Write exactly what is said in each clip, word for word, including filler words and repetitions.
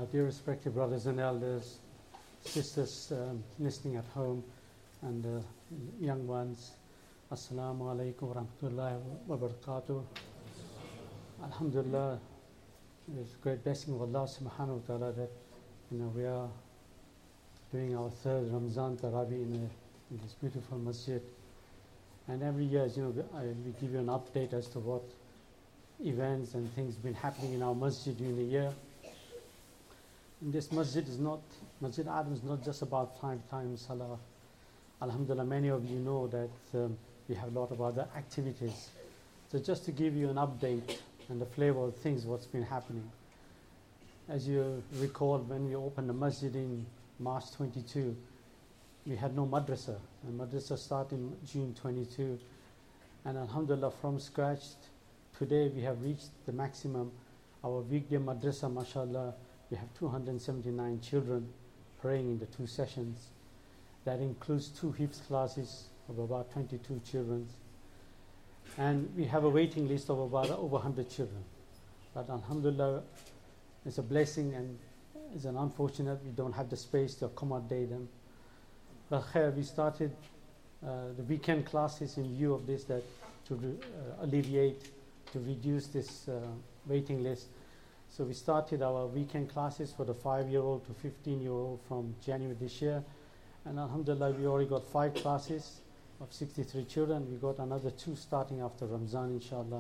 dear respected brothers and elders, sisters um, listening at home, and uh, young ones, Assalamu alaikum wa rahmatullahi wa barakatuh. Alhamdulillah, it's a great blessing of Allah subhanahu wa ta'ala that you know, we are doing our third Ramzan Taraweeh in, a, in this beautiful masjid. And every year, you know, I, we give you an update as to what events and things been happening in our masjid during the year. And this masjid is not, Masjid Adam is not just about five times salah. Alhamdulillah, many of you know that um, we have a lot of other activities. So just to give you an update and the flavor of things, what's been happening. As you recall, when we opened the masjid in March twenty-two, we had no madrasa. And madrasa started in June twenty-two. And alhamdulillah, from scratch, today we have reached the maximum. Our weekday madrasa, mashallah, we have two hundred seventy-nine children praying in the two sessions. That includes two hifz classes of about twenty-two children. And we have a waiting list of about over one hundred children. But alhamdulillah, it's a blessing, and it's an unfortunate we don't have the space to accommodate them. But here we started uh, the weekend classes in view of this, that to re- uh, alleviate, to reduce this uh, waiting list. So we started our weekend classes for the five-year-old to fifteen-year-old from January this year. And alhamdulillah, we already got five classes of sixty-three children. We got another two starting after Ramzan, inshallah.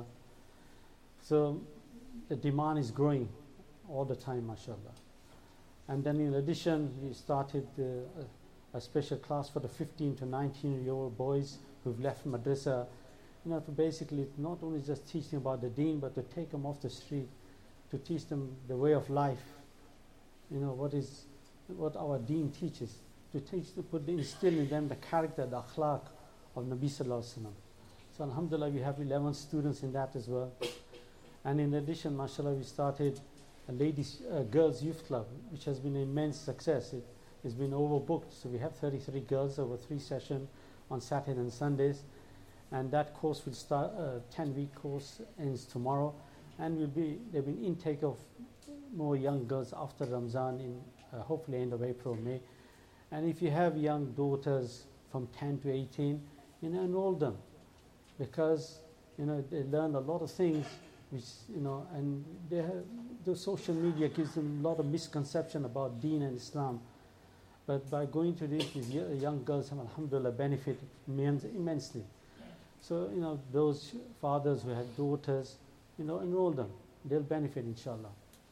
So the demand is growing all the time, mashallah. And then in addition, we started uh, a, a special class for the fifteen to nineteen-year-old boys who've left madrasa, you know, to basically not only just teach them about the deen, but to take them off the street, to teach them the way of life, you know, what is, what our deen teaches, to teach, to put, instill in them the character, the akhlaq of Nabi Sallallahu Alaihi Wasallam. So alhamdulillah, we have eleven students in that as well. And in addition, mashallah, we started a ladies, uh, girls youth club, which has been an immense success. It has been overbooked. So we have thirty-three girls over three sessions on Saturday and Sundays. And that course will start, a ten-week course ends tomorrow. And will be, there'll be an intake of more young girls after Ramzan in uh, hopefully end of April, May. And if you have young daughters from ten to eighteen, you know, enroll them, because you know they learn a lot of things, which you know, and they have, the social media gives them a lot of misconception about Deen and Islam. But by going to this, these young girls have, alhamdulillah, benefit immensely. So you know, those fathers who have daughters, you know, enroll them. They'll benefit, inshallah.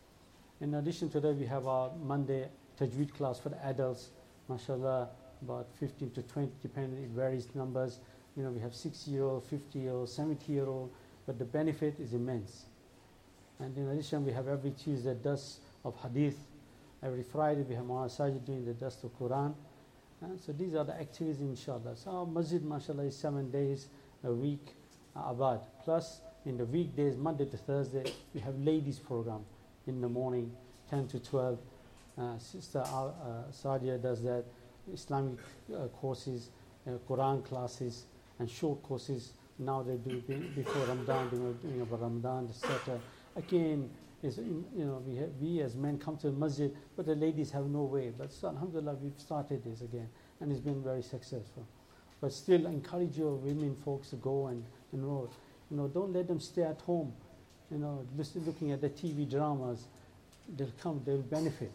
In addition to that, we have our Monday Tajweed class for the adults, mashallah, about fifteen to twenty, depending, it varies numbers. You know, we have sixty-year-old, fifty-year-old, seventy-year-old, but the benefit is immense. And in addition, we have every Tuesday dust of hadith. Every Friday, we have Mawlana Sajid doing the dust of Quran. And so these are the activities, inshallah. So our masjid, mashallah, is seven days a week, uh, abad. Plus, in the weekdays, Monday to Thursday, we have ladies program in the morning, ten to twelve. Uh, Sister uh, Sadia does that, Islamic uh, courses, uh, Quran classes, and short courses. Now they do be- before Ramadan, they were doing about Ramadan, et cetera. Again, is in, you know we have, we as men come to the masjid, but the ladies have no way. But so, alhamdulillah, we've started this again, and it's been very successful. But still, encourage your women folks to go and enroll. You know, don't let them stay at home. You know, just looking at the T V dramas, they'll come, they'll benefit.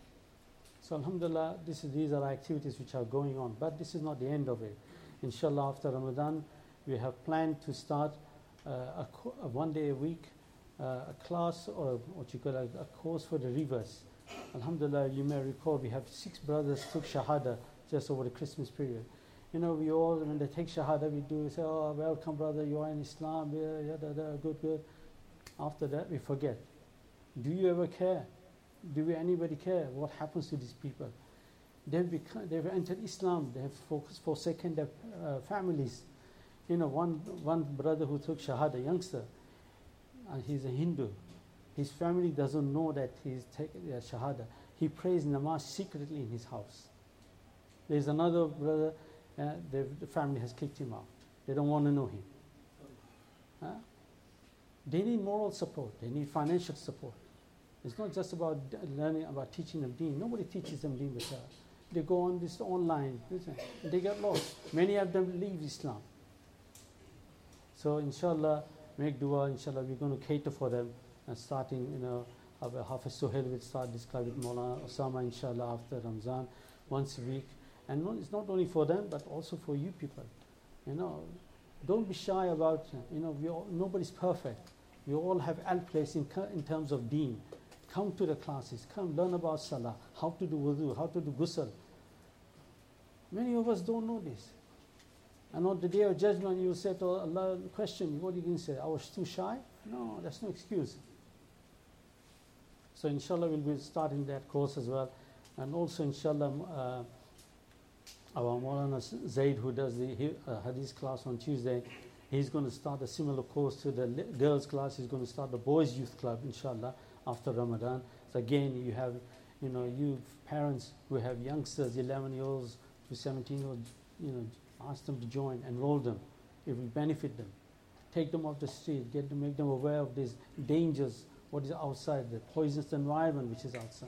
So alhamdulillah, this is, these are activities which are going on. But this is not the end of it. Inshallah, after Ramadan, we have planned to start uh, a, co- a one day a week, uh, a class or what you call a, a course for the reverse. Alhamdulillah, you may recall we have six brothers took Shahada just over the Christmas period. You know, we all, when they take Shahada, we do say, oh, welcome brother, you are in Islam, yeah, yeah, da, da, good, good. After that, we forget. Do you ever care? Do we, anybody care what happens to these people? They've, become, they've entered Islam, they have focused, forsaken their uh, families. You know, one, one brother who took Shahada, youngster, and he's a Hindu. His family doesn't know that he's taken uh, Shahada. He prays namaz secretly in his house. There's another brother, uh, the, the family has kicked him out. They don't want to know him. Huh? They need moral support. They need financial support. It's not just about d- learning, about teaching them deen. Nobody teaches them deen but they go on this online, listen, and they get lost. Many of them leave Islam. So inshallah, make dua, inshallah, we're going to cater for them, and starting, you know, Hafiz Suhail will start this class with Maulana Osama, inshallah, after Ramzan, once a week. And no, it's not only for them, but also for you people. You know, don't be shy about, you know, we all, nobody's perfect. We all have al place in, in terms of deen. Come to the classes, come learn about salah, how to do wudu, how to do ghusl. Many of us don't know this. And on the day of judgment, you will say to Allah, question, what are you going to say? I was too shy? No, that's no excuse. So inshallah, we'll be starting that course as well. And also, inshallah, uh, our Maulana Zaid, who does the uh, Hadith class on Tuesday, he's going to start a similar course to the girls' class. He's going to start the boys' youth club, inshallah, after Ramadan. So again, you have, you know, you parents who have youngsters, eleven year olds to seventeen year olds, you know, ask them to join, enroll them. It will benefit them. Take them off the street, get them, make them aware of these dangers, what is outside, the poisonous environment which is outside.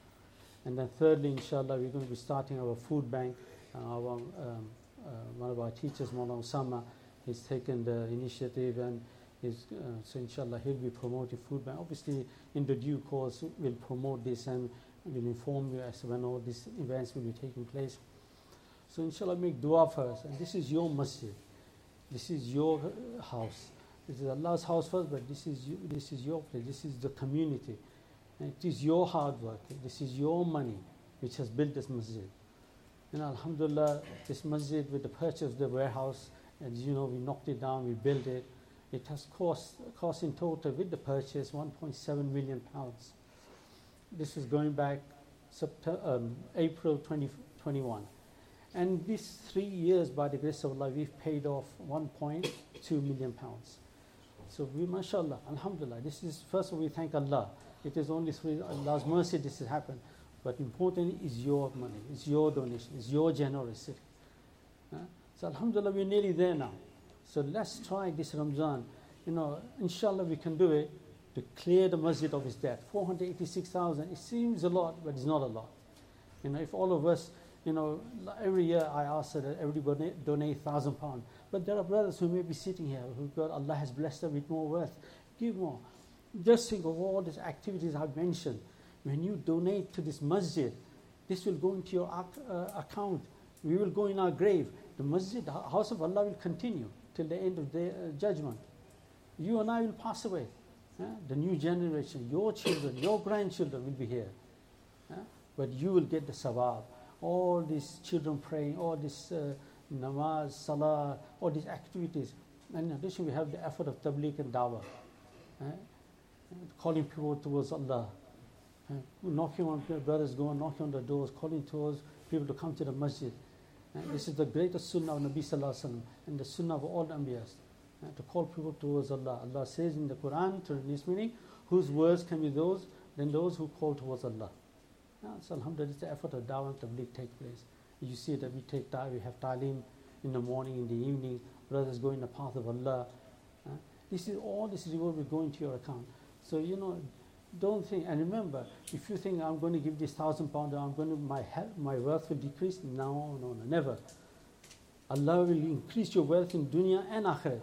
And then thirdly, inshallah, we're going to be starting our food bank. Uh, our, um, uh, one of our teachers, Maulana Osama, he's taken the initiative, and he's, uh, so inshallah he'll be promoting food bank. Obviously, in the due course, we'll promote this and we'll inform you as to when all these events will be taking place. So inshallah, make dua first. And this is your masjid. This is your house. This is Allah's house first, but this is you, this is your place. This is the community. And it is your hard work. This is your money which has built this masjid. And alhamdulillah, this masjid with the purchase of the warehouse, as you know, we knocked it down, we built it. It has cost, cost in total with the purchase one point seven million pounds. This is going back September, um, April twenty twenty-one. And these three years, by the grace of Allah, we've paid off one point two million pounds. So we, mashallah, alhamdulillah, this is, first of all, we thank Allah. It is only through Allah's mercy this has happened. But importantly is your money, it's your donation, it's your generosity. Uh, so alhamdulillah, we're nearly there now. So let's try this Ramzan. You know, inshallah we can do it to clear the masjid of its debt. four hundred eighty-six thousand, it seems a lot, but it's not a lot. You know, if all of us, you know, every year I ask that everybody donate one thousand pounds. But there are brothers who may be sitting here who got, Allah has blessed them with more wealth. Give more. Just think of all these activities I've mentioned. When you donate to this masjid, this will go into your ac- uh, account. We will go in our grave. The masjid, the house of Allah will continue till the end of the uh, judgment. You and I will pass away. Uh, the new generation, your children, your grandchildren will be here. Uh, but you will get the sawab. All these children praying, all this uh, namaz, salah, all these activities. And in addition, we have the effort of tabligh and dawah. Uh, calling people towards Allah. Uh, knocking on brothers, going knocking on the doors, calling towards people to come to the masjid. Uh, this is the greatest sunnah of Nabi Sallallahu Alaihi Wasallam and the sunnah of all the Anbiyas. Uh, to call people towards Allah. Allah says in the Quran, to this meaning, whose words can be those, than those who call towards Allah. Uh, so alhamdulillah, the effort of dawah and tabligh take place. You see that we take dawah, we have ta'lim in the morning, in the evening, brothers go in the path of Allah. Uh, this is all this reward will go into your account. So you know, don't think, and remember, if you think I'm going to give this thousand pound, I'm going to, my health, my wealth will decrease. No, no, no, never. Allah will increase your wealth in dunya and akhirat.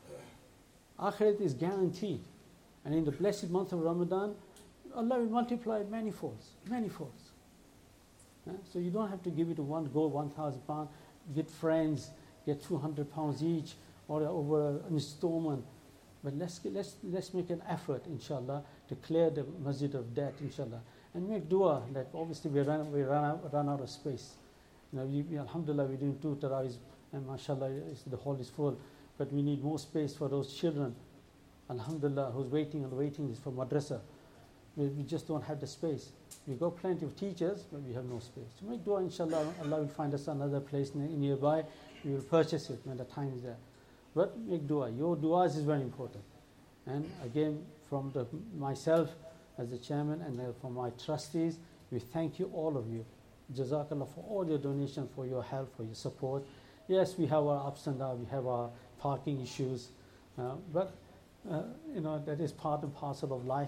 Akhirat is guaranteed. And in the blessed month of Ramadan, Allah will multiply many folds, many folds. Yeah? So you don't have to give it to one go, one thousand pounds, get friends, get two hundred pounds each, or over an installment. But let's, get, let's, let's make an effort, inshallah, to clear the masjid of debt, inshallah. And make dua that obviously we run, we run, out, run out of space. You know, we, we, alhamdulillah, we're doing two tarawis, and mashallah, the hall is full. But we need more space for those children, alhamdulillah, who's waiting and waiting is for madrasa. We, we just don't have the space. We got plenty of teachers, but we have no space. So make dua, inshallah, Allah will find us another place nearby. We will purchase it when the time is there. But make dua. Your duas is very important. And again, from the, myself as the chairman and uh, from my trustees, we thank you, all of you. Jazakallah for all your donations, for your help, for your support. Yes, we have our ups and downs, we have our parking issues, uh, but uh, you know, that is part and parcel of life.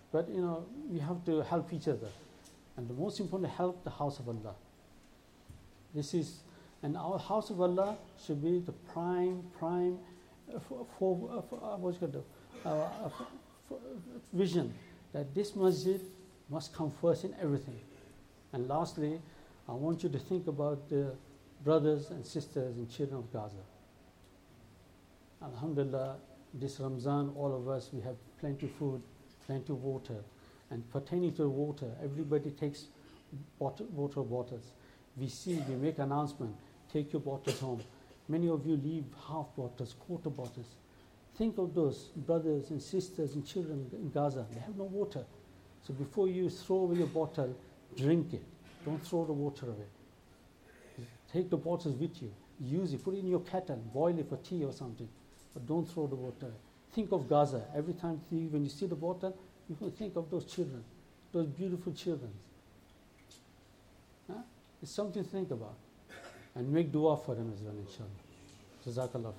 But, you know, we have to help each other. And the most important, help the house of Allah. This is, and our house of Allah should be the prime, prime, uh, for, for, uh, for uh, what's called, uh, uh, for, for vision, that this masjid must come first in everything. And lastly, I want you to think about the brothers and sisters and children of Gaza. Alhamdulillah, this Ramzan, all of us, we have plenty of food, plenty of water. And pertaining to water, everybody takes water, water bottles. We see, we make announcement, take your bottles home. Many of you leave half bottles, quarter bottles. Think of those brothers and sisters and children in Gaza. They have no water. So before you throw away your bottle, drink it. Don't throw the water away. Take the bottles with you. Use it. Put it in your kettle. Boil it for tea or something. But don't throw the water. Think of Gaza. Every time you, when you see the bottle, you can think of those children, those beautiful children. Huh? It's something to think about. And make dua for them as well, inshallah. Jazakallah.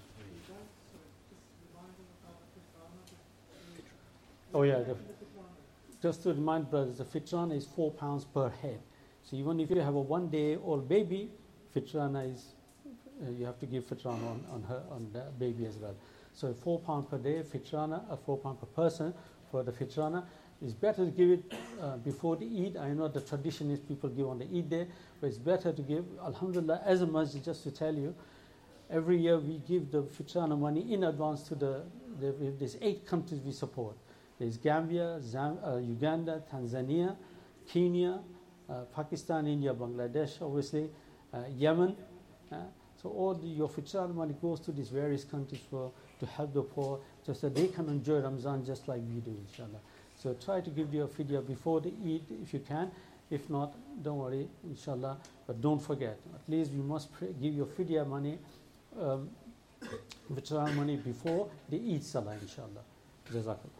Oh yeah, the, just to remind brothers, the fitrana is four pounds per head. So even if you have a one-day-old baby, fitrana is, uh, you have to give fitrana on, on her, on the baby as well. So four pounds per day, fitrana, or four pounds per person for the fitrana. It's better to give it uh, before the Eid. I know the tradition is people give on the Eid day, but it's better to give, alhamdulillah, as a masjid, just to tell you, every year we give the fitrana money in advance to the, the there's eight countries we support. There's Gambia, Zam, uh, Uganda, Tanzania, Kenya, uh, Pakistan, India, Bangladesh, obviously, uh, Yemen. Uh, so all the, your fitrana money goes to these various countries for to help the poor, just that they can enjoy Ramzan just like we do, inshallah. So try to give your fidya before the Eid if you can. If not, don't worry, inshallah. But don't forget, at least we must pray, give your fidya money, um, fitrana money before the Eid Salah, inshallah. Jazakallah.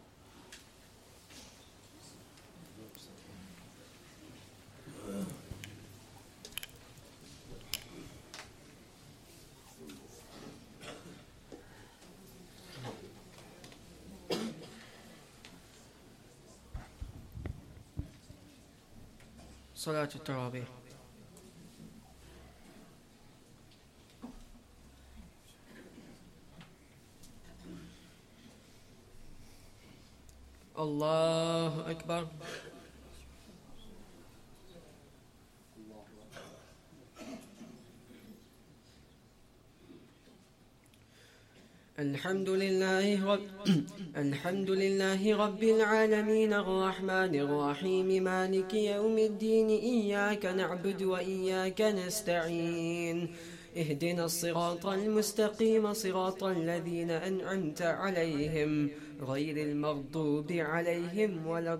صلاة التراويح. الله أكبر. الحمد لله رب الحمد لله رب العالمين الرحمن الرحيم مالك يوم الدين إياك نعبد وإياك نستعين اهدنا الصراط المستقيم صراط الذين أنعمت عليهم غير المغضوب عليهم ولا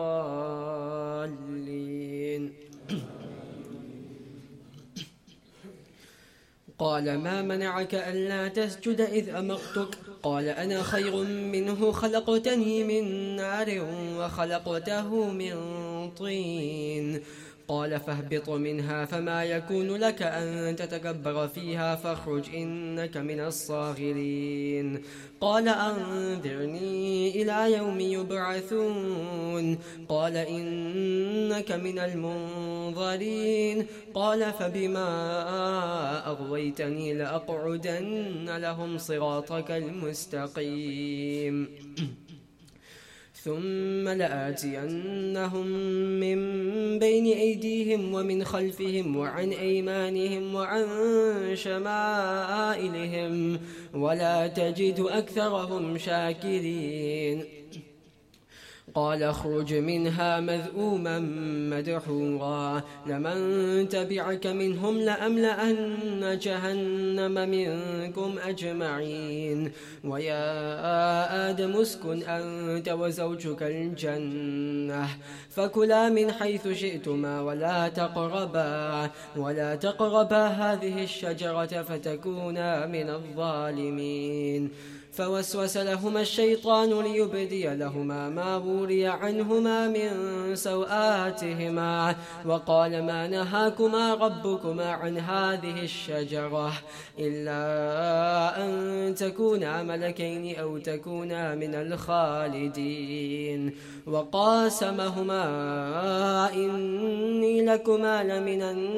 الضالين. قال ما منعك ألا تسجد إذ أمرتك قال أنا خير منه خلقتني من نار وخلقته من طين قال فاهبط منها فما يكون لك أن تتكبر فيها فاخرج إنك من الصاغرين قال أنذرني إلى يوم يبعثون قال إنك من المنظرين قال فبما أغويتني لأقعدن لهم صراطك المستقيم ثم لآتينهم من بين أيديهم ومن خلفهم وعن أيمانهم وعن شمائلهم ولا تجد أكثرهم شاكرين قال اخرج منها مذءوما مدحورا لمن تبعك منهم لأملأن جهنم منكم أجمعين ويا آدم اسكن أنت وزوجك الجنة فكلا من حيث شئتما ولا تقربا ولا تقربا هذه الشجرة فتكونا من الظالمين فوسوس لهما الشيطان ليبدي لهما ما وري عنهما من سوآتهما وقال ما نهاكما ربكما عن هذه الشجرة إلا أن تكونا ملكين أو تكونا من الخالدين وقاسمهما إني لكما لمن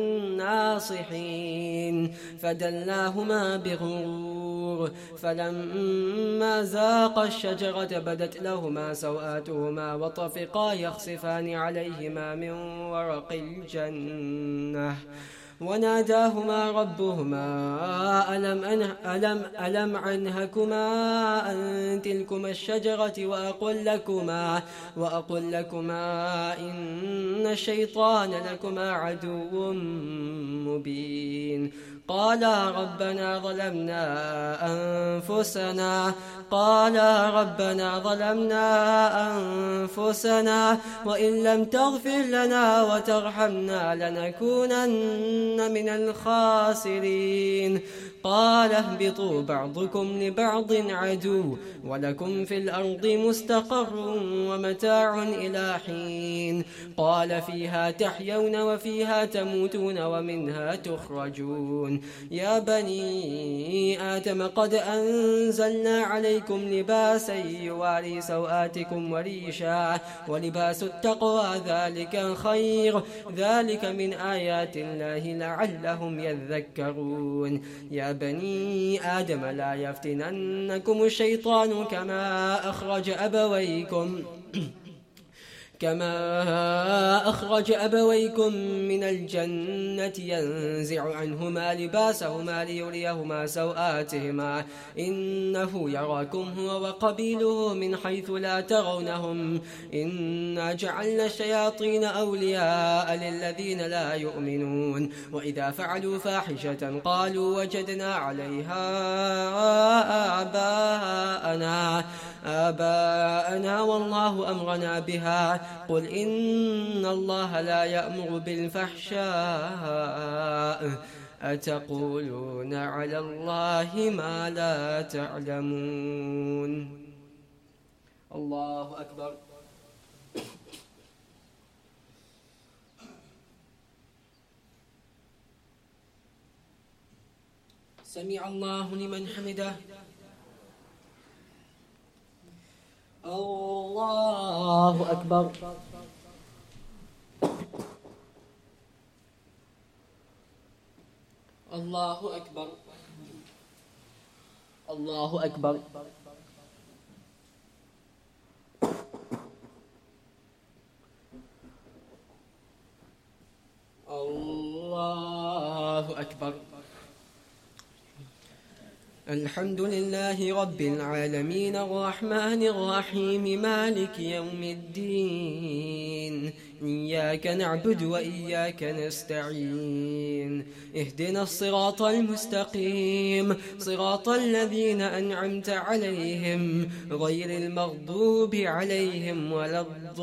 الناصحين فدلاهما بغرور فلما ذاقا الشجرة بدت لهما سوآتهما وطفقا يخصفان عليهما من ورق الجنة وناداهما ربهما ألم, أنه ألم, ألم عنهكما عن تلكما الشجرة وأقل لكما, وأقل لكما إن الشيطان لكما عدو مبين قالا ربنا ظلمنا أنفسنا قالا ربنا ظلمنا أنفسنا وإن لم تغفر لنا وترحمنا لنكونن من الخاسرين قال اهبطوا بعضكم لبعض عدو ولكم في الأرض مستقر ومتاع إلى حين قال فيها تحيون وفيها تموتون ومنها تخرجون يا بني آدم قد أنزلنا عليكم لباسا يواري سوآتكم وريشا ولباس التقوى ذلك خير ذلك من آيات الله لعلهم يذكرون يا بني آدم لا يفتننكم الشيطان كما أخرج أبويكم كما أخرج أبويكم من الجنة ينزع عنهما لباسهما ليريهما سوآتهما إنه يراكم هو وقبيله من حيث لا ترونهم إنا جعلنا الشياطين أولياء للذين لا يؤمنون وإذا فعلوا فاحشة قالوا وجدنا عليها آباءنا آباءنا والله أمرنا بها قل إن الله لا يأمر بالفحشاء أتقولون على الله ما لا تعلمون الله أكبر سمع الله لمن حمده الله أكبر الله أكبر الله أكبر الله أكبر الحمد لله رب العالمين الرحمن الرحيم مالك يوم الدين إياك نعبد وإياك نستعين اهدنا الصراط المستقيم صراط الذين أنعمت عليهم غير المغضوب عليهم ولا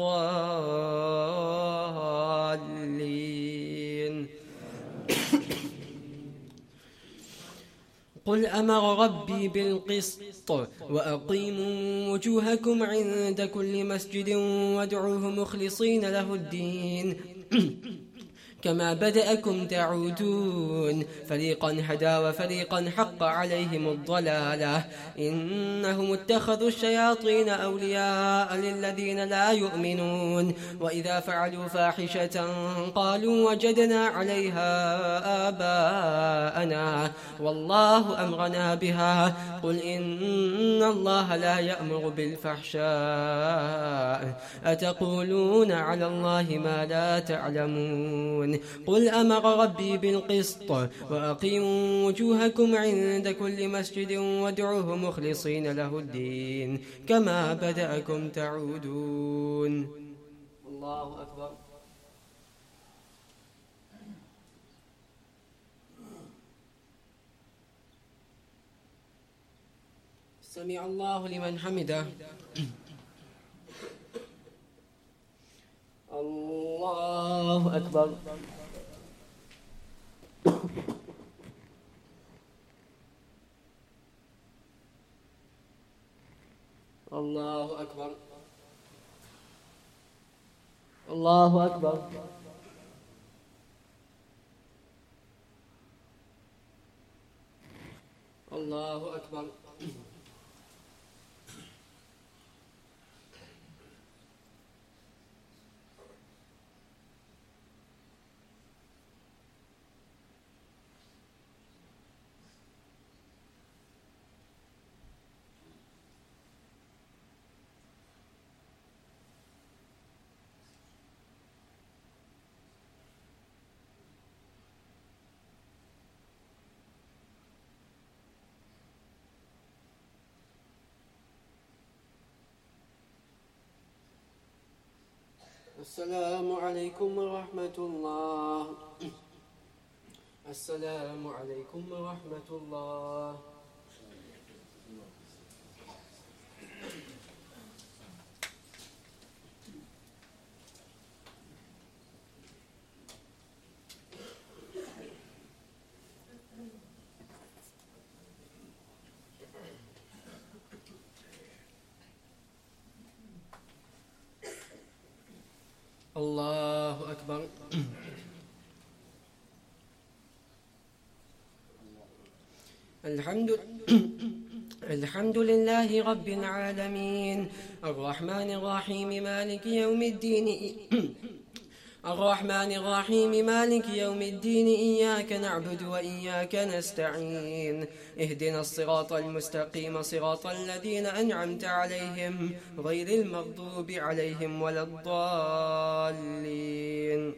الضالين قل أمر ربي بالقسط وأقيموا وجوهكم عند كل مسجد وادعوه مخلصين له الدين كما بدأكم تعودون فريقا هدى وفريقا حق عليهم الضلالة إنهم اتخذوا الشياطين أولياء للذين لا يؤمنون وإذا فعلوا فاحشة قالوا وجدنا عليها آباءنا والله أمرنا بها قل إن الله لا يأمر بالفحشاء أتقولون على الله ما لا تعلمون قل أمر ربي بالقسط وأقيموا وجوهكم عند كل مسجد وادعوه مخلصين له الدين كما بدأكم تعودون الله أكبر سمع الله لمن حمده الله أكبر الله أكبر. الله أكبر. الله أكبر. السلام عليكم ورحمة الله. السلام عليكم ورحمة الله. الله أكبر. الحمد الحمد لله رب العالمين الرحمن الرحيم مالك يوم الدين الرحمن الرحيم مالك يوم الدين إياك نعبد وإياك نستعين اهدنا الصراط المستقيم صراط الذين أنعمت عليهم غير المغضوب عليهم ولا الضالين.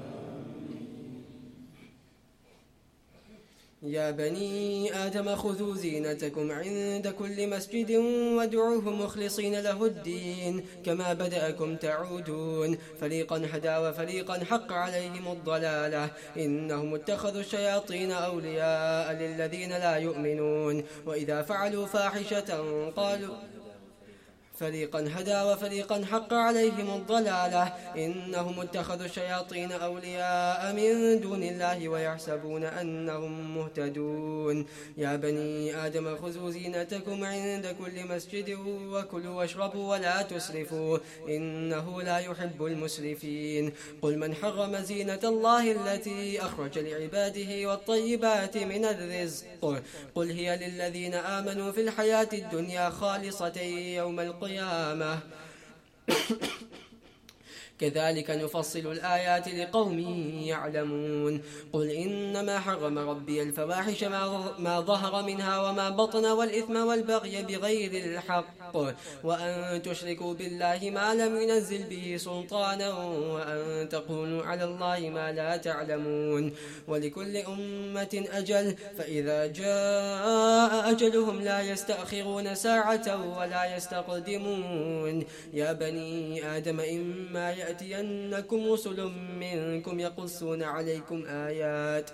يا بني آدم خذوا زينتكم عند كل مسجد وادعوه مخلصين له الدين كما بدأكم تعودون فريقا هدى وفريقا حق عليهم الضلالة إنهم اتخذوا الشياطين أولياء للذين لا يؤمنون وإذا فعلوا فاحشة قالوا فريقا هدى وفريقا حق عليهم الضلالة إنهم اتخذوا الشياطين أولياء من دون الله ويحسبون أنهم مهتدون. يا بني آدم خذوا زينتكم عند كل مسجد وكلوا واشربوا ولا تسرفوا إنه لا يحب المسرفين. قل من حرم زينة الله التي أخرج لعباده والطيبات من الرزق قل هي للذين آمنوا في الحياة الدنيا خالصة يوم القيامة القيامة كذلك نفصل الآيات لقوم يعلمون. قل إنما حرم ربي الفواحش ما ظهر منها وما بطن والإثم والبغي بغير الحق وأن تشركوا بالله ما لم ينزل به سلطانا وأن تقولوا على الله ما لا تعلمون. ولكل أمة أجل فإذا جاء أجلهم لا يستأخرون ساعة ولا يستقدمون. يا بني آدم إما يأتينكم رسل منكم يقصون عليكم آيات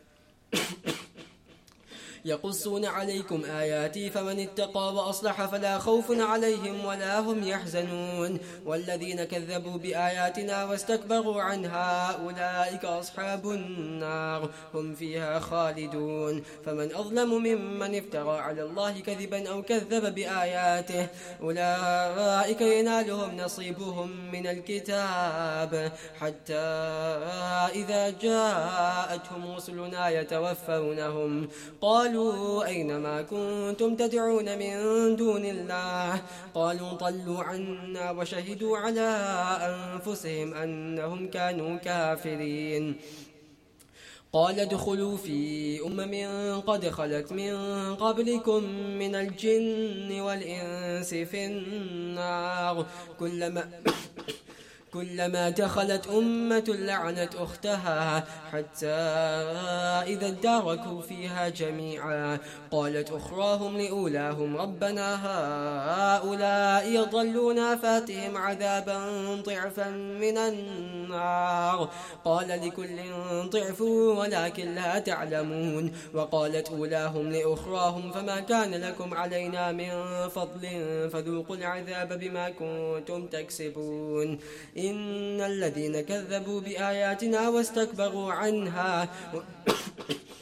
يقصون عليكم آياتي فمن اتقى وأصلح فلا خوف عليهم ولا هم يحزنون. والذين كذبوا بآياتنا واستكبروا عنها أولئك أصحاب النار هم فيها خالدون. فمن أظلم ممن افترى على الله كذبا أو كذب بآياته أولئك ينالهم نصيبهم من الكتاب حتى إذا جاءتهم رسلنا يتوفونهم قالوا أينما كنتم تدعون من دون الله قالوا ضلوا عنا وشهدوا على أنفسهم أنهم كانوا كافرين. قال ادخلوا في أمم قد خلت من قبلكم من الجن والإنس في النار كلما كلما دخلت أمة لعنت أختها حتى إذا اداركوا فيها جميعا قالت أخراهم لأولاهم ربنا هؤلاء يضلون فاتهم عذابا ضعفا من النار قال لكل ضعف ولكن لا تعلمون. وقالت أولاهم لأخراهم فما كان لكم علينا من فضل فذوقوا العذاب بما كنتم تكسبون. إن الذين كذبوا بآياتنا واستكبروا عنها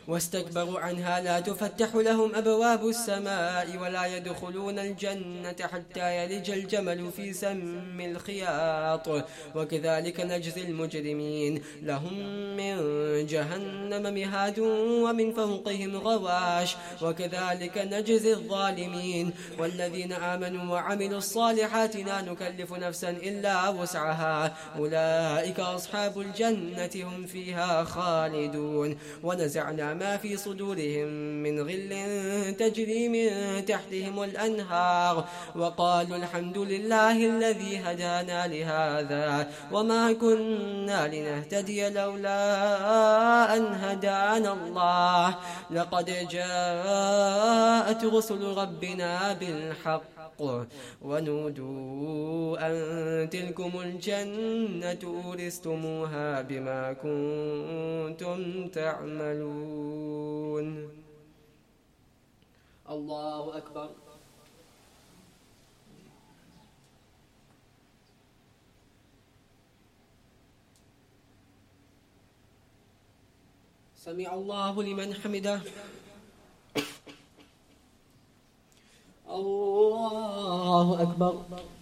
واستكبروا عنها لا تفتح لهم أبواب السماء ولا يدخلون الجنة حتى يلج الجمل في سم الخياط وكذلك نجزي المجرمين لهم من جهنم مهاد ومن فوقهم غواش وكذلك نجزي الظالمين والذين آمنوا وعملوا الصالحات لا نكلف نفسا إلا وسعها أولئك أصحاب الجنة هم فيها خالدون ونزعنا ما في صدورهم من غل تجري من تحتهم الأنهار وقالوا الحمد لله الذي هدانا لهذا وما كنا لنهتدي لولا أن هدانا الله لقد جاءت رسل ربنا بالحق ونودوا أن تلكم الجنة أورثتموها بما كنتم تعملون. الله أكبر. سمع الله لمن حمده. الله أكبر.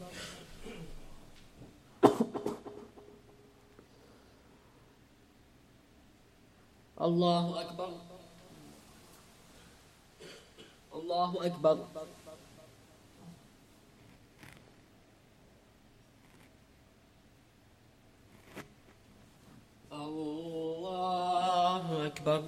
الله أكبر. الله أكبر. الله أكبر.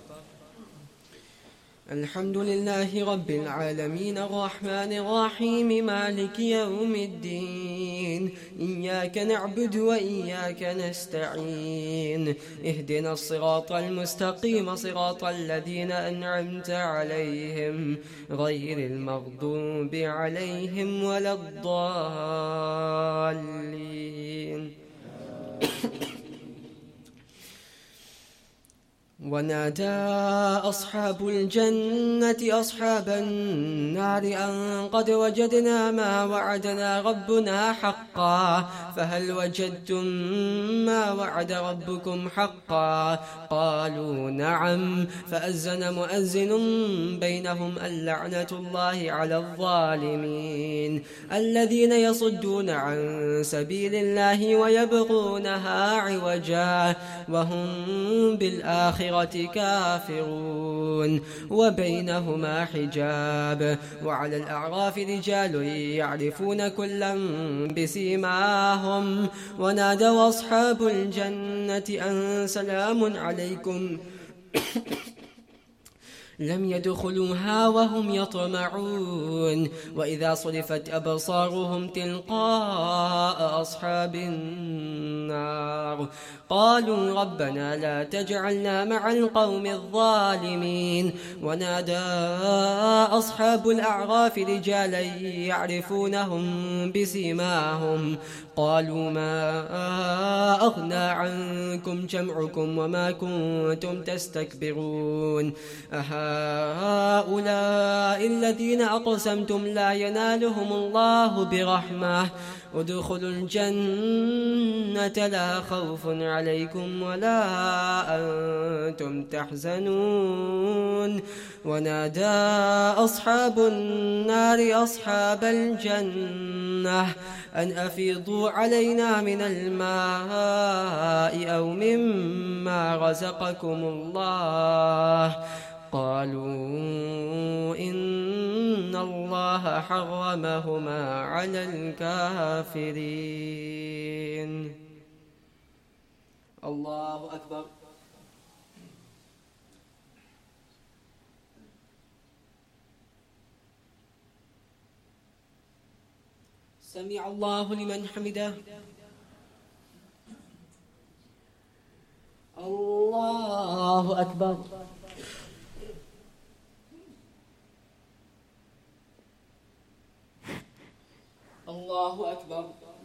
الحمد لله رب العالمين الرحمن الرحيم مالك يوم الدين إياك نعبد وإياك نستعين اهدنا الصراط المستقيم صراط الذين أنعمت عليهم غير المغضوب عليهم ولا الضالين. ونادى أصحاب الجنة أصحاب النار أن قد وجدنا ما وعدنا ربنا حقا فهل وجدتم ما وعد ربكم حقا قالوا نعم فأذن مؤذن بينهم اللعنة الله على الظالمين الذين يصدون عن سبيل الله ويبغونها عوجا وهم بالآخرة كافرون وبينهما حجاب وعلى الأعراف رجال يعرفون كلا بسيماهم ونادوا أصحاب الجنة أن سلام عليكم لم يدخلوها وهم يطمعون وإذا صرفت أبصارهم تلقاء أصحاب النار قالوا ربنا لا تجعلنا مع القوم الظالمين ونادى أصحاب الأعراف رجالا يعرفونهم بسيماهم قالوا ما أغنى عنكم جمعكم وما كنتم تستكبرون أهؤلاء الذين أقسمتم لا ينالهم الله برحمة ادخلوا الجنة لا خوف عليكم ولا أنتم تحزنون ونادى أصحاب النار أصحاب الجنة أن أفيضوا علينا من الماء أو مما رزقكم الله قالوا إن الله حرمهما على الكافرين. الله أكبر. سمع الله لمن حمده. الله أكبر. الله أكبر.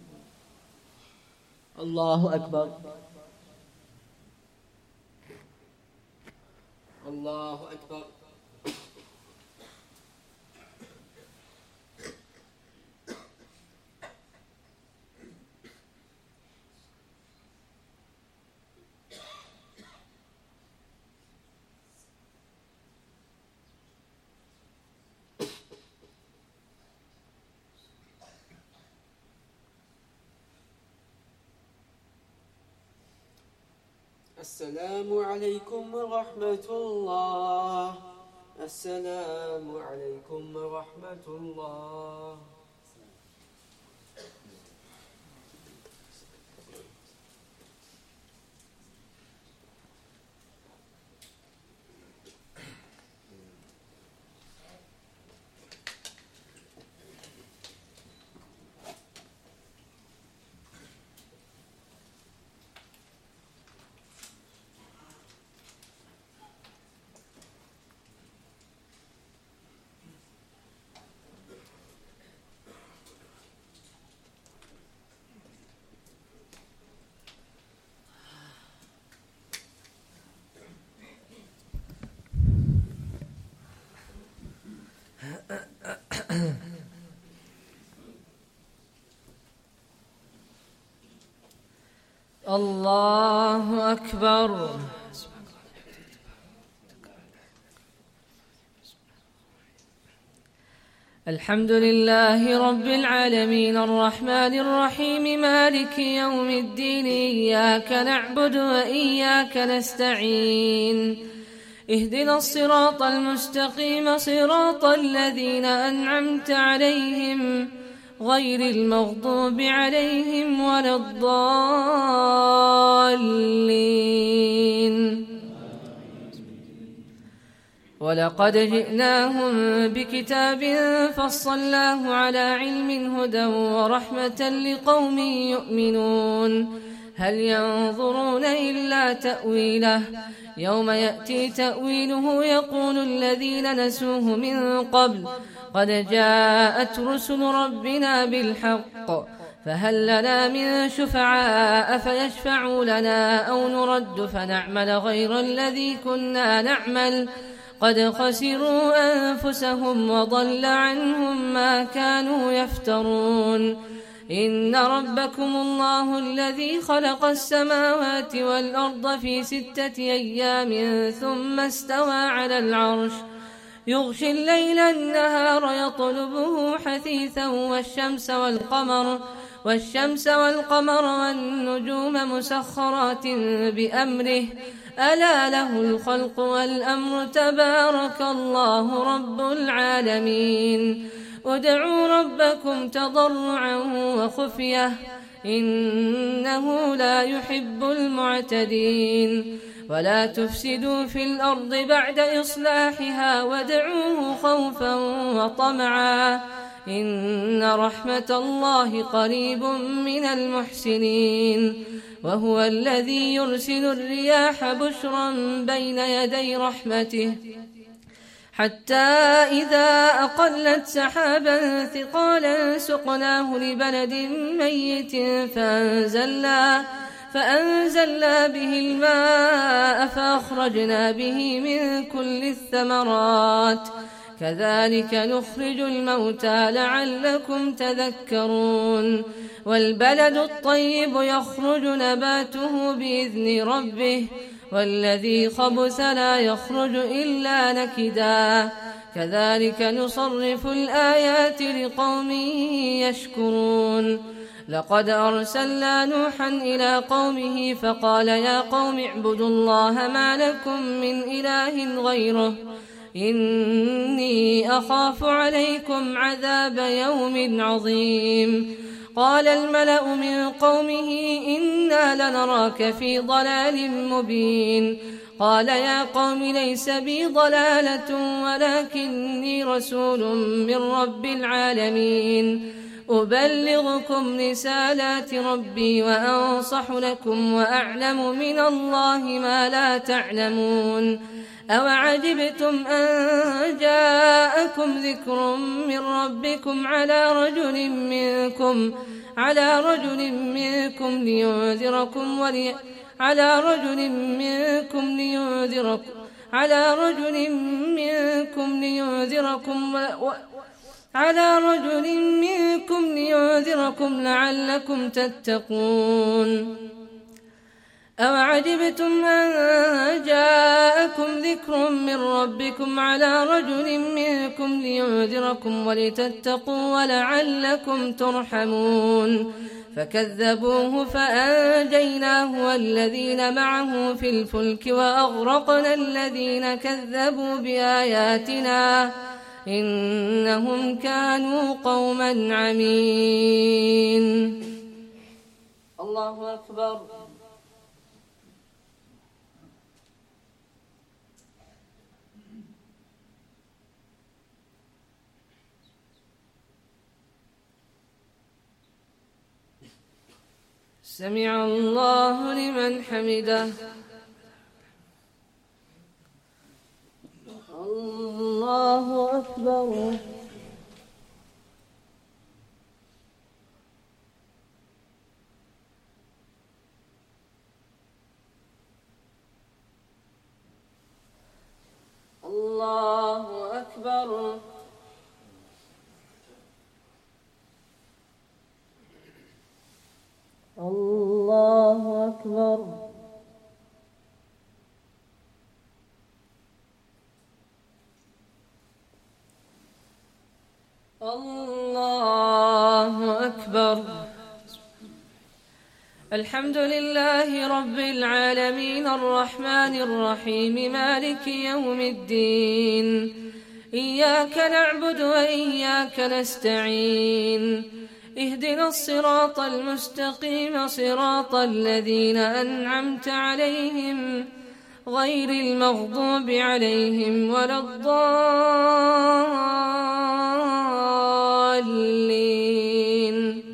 الله أكبر. الله أكبر. السلام عليكم ورحمة الله. السلام عليكم ورحمة الله. الله أكبر. الحمد لله رب العالمين الرحمن الرحيم مالك يوم الدين إياك نعبد وإياك نستعين اهدنا الصراط المستقيم صراط الذين أنعمت عليهم غير المغضوب عليهم ولا الضالين. ولقد جئناهم بكتاب فصلناه على علم هدى ورحمة لقوم يؤمنون. هل ينظرون إلا تأويله يوم يأتي تأويله يقول الذين نسوه من قبل قد جاءت رسل ربنا بالحق فهل لنا من شفعاء فيشفعوا لنا أو نرد فنعمل غير الذي كنا نعمل قد خسروا أنفسهم وضل عنهم ما كانوا يفترون. إن ربكم الله الذي خلق السماوات والأرض في ستة أيام ثم استوى على العرش يغشي الليل النهار يطلبه حثيثا والشمس والقمر والشمس والقمر والنجوم مسخرات بأمره ألا له الخلق والأمر تبارك الله رب العالمين. ادعوا ربكم تضرعا وخفية إنه لا يحب المعتدين. ولا تفسدوا في الأرض بعد إصلاحها وادعوه خوفا وطمعا إن رحمة الله قريب من المحسنين. وهو الذي يرسل الرياح بشرا بين يدي رحمته حتى إذا أقلت سحابا ثقالا سقناه لبلد ميت فأنزلنا, فأنزلنا به الماء فأخرجنا به من كل الثمرات كذلك نخرج الموتى لعلكم تذكرون. والبلد الطيب يخرج نباته بإذن ربه والذي خبث لا يخرج إلا نكدا كذلك نصرف الآيات لقوم يشكرون. لقد أرسلنا نوحا إلى قومه فقال يا قوم اعبدوا الله ما لكم من إله غيره إني أخاف عليكم عذاب يوم عظيم. قال الملأ من قومه إنا لنراك في ضلال مبين. قال يا قوم ليس بي ضلالة ولكني رسول من رب العالمين أبلغكم رسالات ربي وأنصح لكم وأعلم من الله ما لا تعلمون. أوعجبتم أن جاءكم ذكر من ربكم على رجل منكم على رجل منكم لينذركم ولي على رجل منكم لينذركم على رجل منكم لينذركم و... على رجل منكم لينذركم لعلكم تتقون. أوعجبتم أن جاءكم ذكر من ربكم على رجل منكم لينذركم ولتتقوا ولعلكم ترحمون. فكذبوه فأنجيناه والذين معه في الفلك وأغرقنا الذين كذبوا بآياتنا إنهم كانوا قوما عمين. الله أكبر. سمع الله لمن حمده. الله أكبر. الله أكبر. الله أكبر. الله أكبر. الحمد لله رب العالمين الرحمن الرحيم مالك يوم الدين. إياك نعبد وإياك نستعين. اهدنا الصراط المستقيم صراط الذين أنعمت عليهم غير المغضوب عليهم ولا الضالين.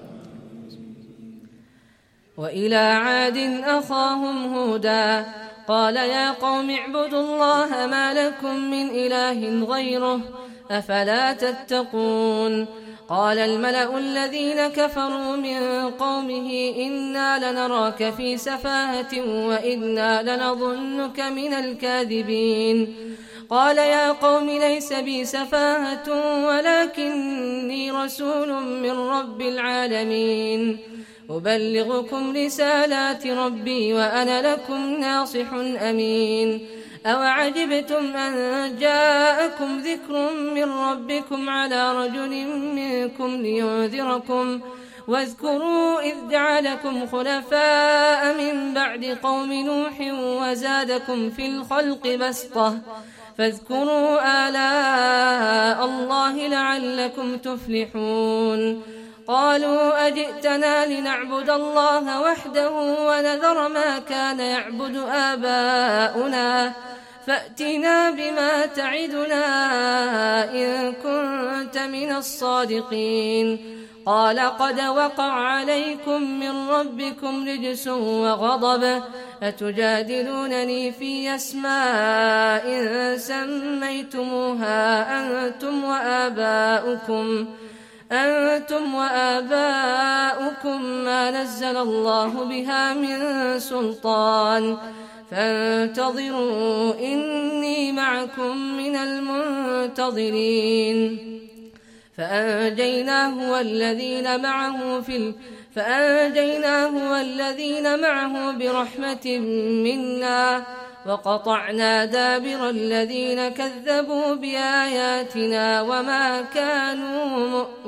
وإلى عاد أخاهم هودا قال يا قوم اعبدوا الله ما لكم من إله غيره أفلا تتقون. قال الملأ الذين كفروا من قومه إنا لنراك في سفاهة وإنا لنظنك من الكاذبين. قال يا قوم ليس بي سفاهة ولكني رسول من رب العالمين أبلغكم رسالات ربي وأنا لكم ناصح أمين. أوعجبتم أن جاءكم ذكر من ربكم على رجل منكم لينذركم واذكروا إذ جعلكم خلفاء من بعد قوم نوح وزادكم في الخلق بسطة فاذكروا آلاء الله لعلكم تفلحون. قالوا أجئتنا لنعبد الله وحده ونذر ما كان يعبد آباؤنا فأتنا بما تعدنا إن كنت من الصادقين. قال قد وقع عليكم من ربكم رجس وغضب أتجادلونني في أسماء سميتموها أنتم وآباؤكم أنتم وآباؤكم ما نزل الله بها من سلطان فانتظروا إني معكم من المنتظرين. فأنجيناه والذين معه في ال... فأنجيناه والذين معه برحمة منا وقطعنا دابر الذين كذبوا بآياتنا وما كانوا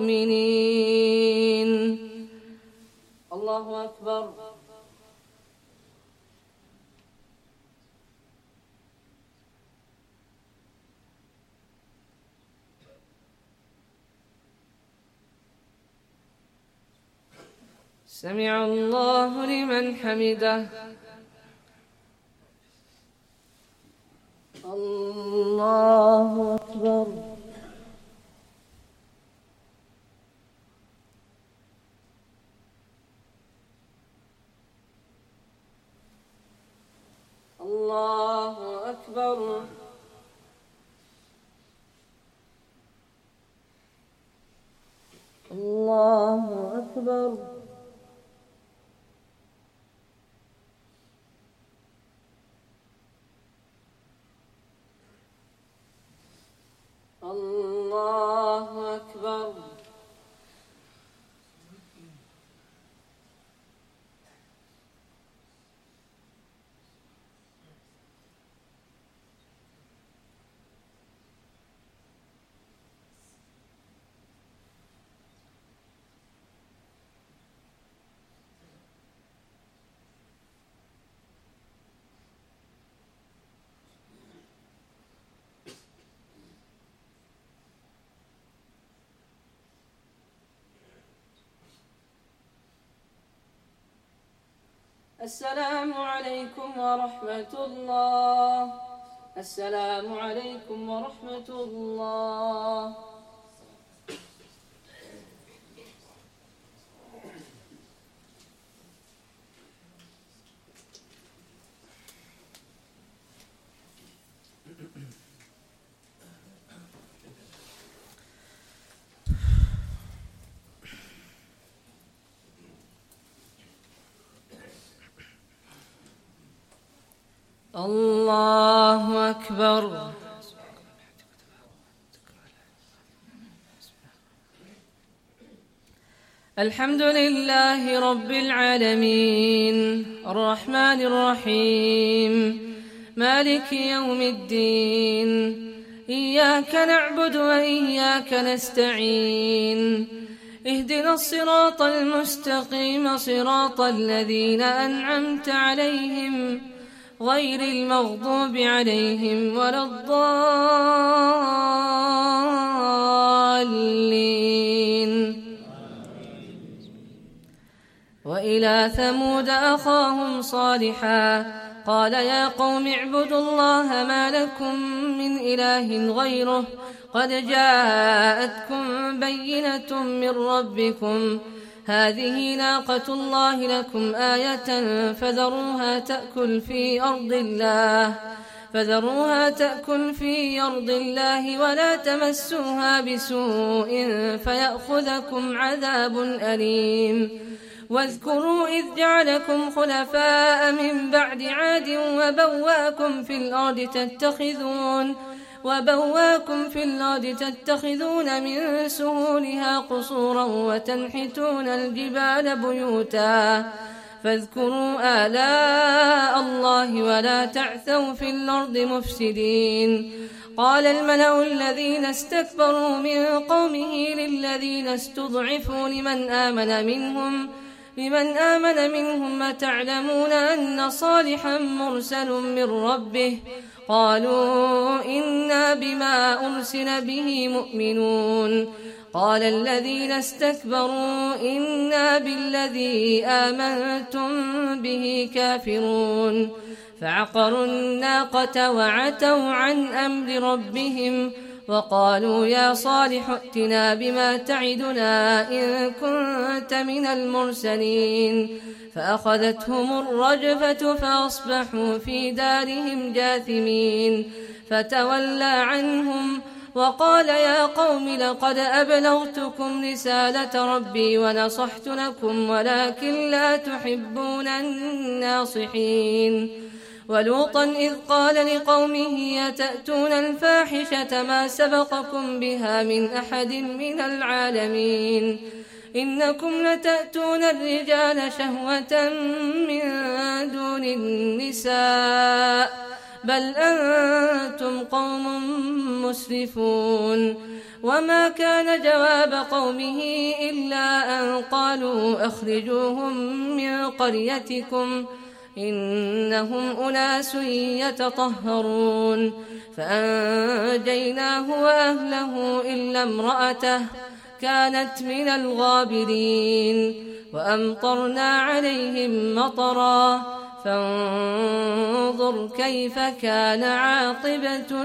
مؤمنين. الله أكبر. سمع الله لمن حمده. الله أكبر. الله أكبر. الله أكبر. الله أكبر. السلام عليكم ورحمة الله. السلام عليكم ورحمة الله. الله أكبر. الحمد لله رب العالمين الرحمن الرحيم مالك يوم الدين إياك نعبد وإياك نستعين اهدنا الصراط المستقيم صراط الذين أنعمت عليهم غير المغضوب عليهم ولا الضالين. وإلى ثمود أخاهم صالحا قال يا قوم اعبدوا الله ما لكم من إله غيره قد جاءتكم بينة من ربكم هذه ناقة الله لكم آية فذروها تأكل في أرض الله فذروها تأكل في أرض الله ولا تمسوها بسوء فيأخذكم عذاب أليم. واذكروا إذ جعلكم خلفاء من بعد عاد وبواكم في الأرض تتخذون وبواكم في الأرض تتخذون من سهولها قصورا وتنحتون الجبال بيوتا فاذكروا آلاء الله ولا تعثوا في الأرض مفسدين. قال الملأ الذين استكبروا من قومه للذين استضعفوا لمن آمن منهم لمن آمن منهم أتعلمون أن صالحا مرسل من ربه قالوا إنا بما أرسل به مؤمنون. قال الذين استكبروا إنا بالذي آمنتم به كافرون. فعقروا الناقة وعتوا عن أمر ربهم وقالوا يا صالح ائتنا بما تعدنا إن كنت من المرسلين. فأخذتهم الرجفة فأصبحوا في دارهم جاثمين. فتولى عنهم وقال يا قوم لقد أبلغتكم رسالة ربي ونصحت لكم ولكن لا تحبون الناصحين. ولوطا إذ قال لقومه يتأتون الفاحشة ما سبقكم بها من أحد من العالمين إنكم لتأتون الرجال شهوة من دون النساء بل أنتم قوم مسرفون. وما كان جواب قومه إلا أن قالوا أخرجوهم من قريتكم إنهم أناس يتطهرون. فأنجيناه وأهله إلا امرأته كانت من الغابرين. وأمطرنا عليهم مطرا فانظر كيف كان عاقبة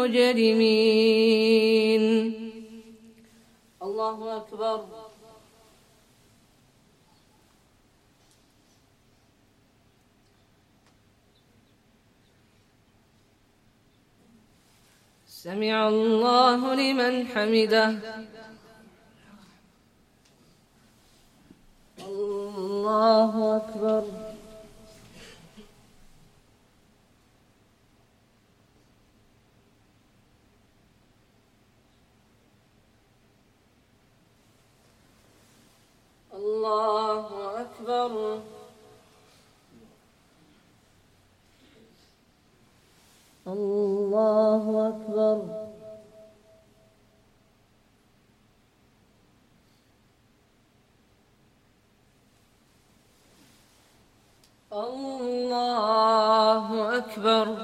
المجرمين. الله أكبر. سمع الله لمن حمده. الله أكبر. الله أكبر. الله أكبر. الله أكبر.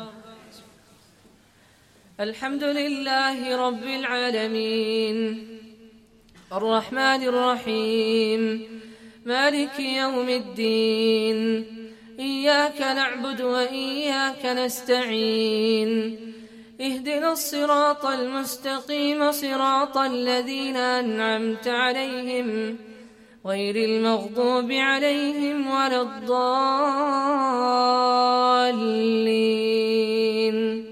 الحمد لله رب العالمين الرحمن الرحيم مالك يوم الدين إياك نعبد وإياك نستعين اهدنا الصراط المستقيم صراط الذين أنعمت عليهم غير المغضوب عليهم ولا الضالين.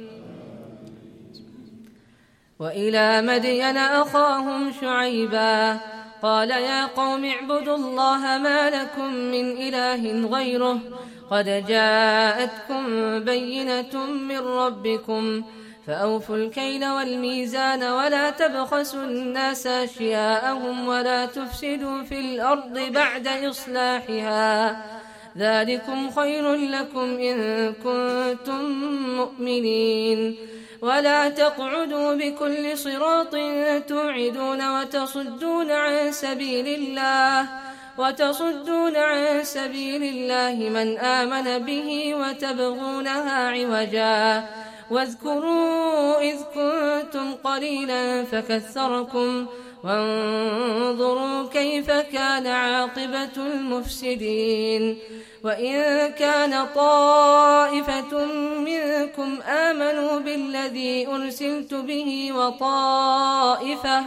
وإلى مدين أخاهم شعيبا قال يا قوم اعبدوا الله ما لكم من إله غيره قد جاءتكم بينة من ربكم فأوفوا الكيل والميزان ولا تبخسوا الناس أشياءهم ولا تفسدوا في الأرض بعد إصلاحها ذلكم خير لكم إن كنتم مؤمنين. ولا تقعدوا بكل صراط توعدون وتصدون عن سبيل الله وتصدون عن سبيل الله من آمن به وتبغونها عوجا واذكروا إذ كنتم قليلا فكثركم وانظروا كيف كان عاقبة المفسدين. وإن كان طائفة منكم آمنوا بالذي أرسلت به وطائفة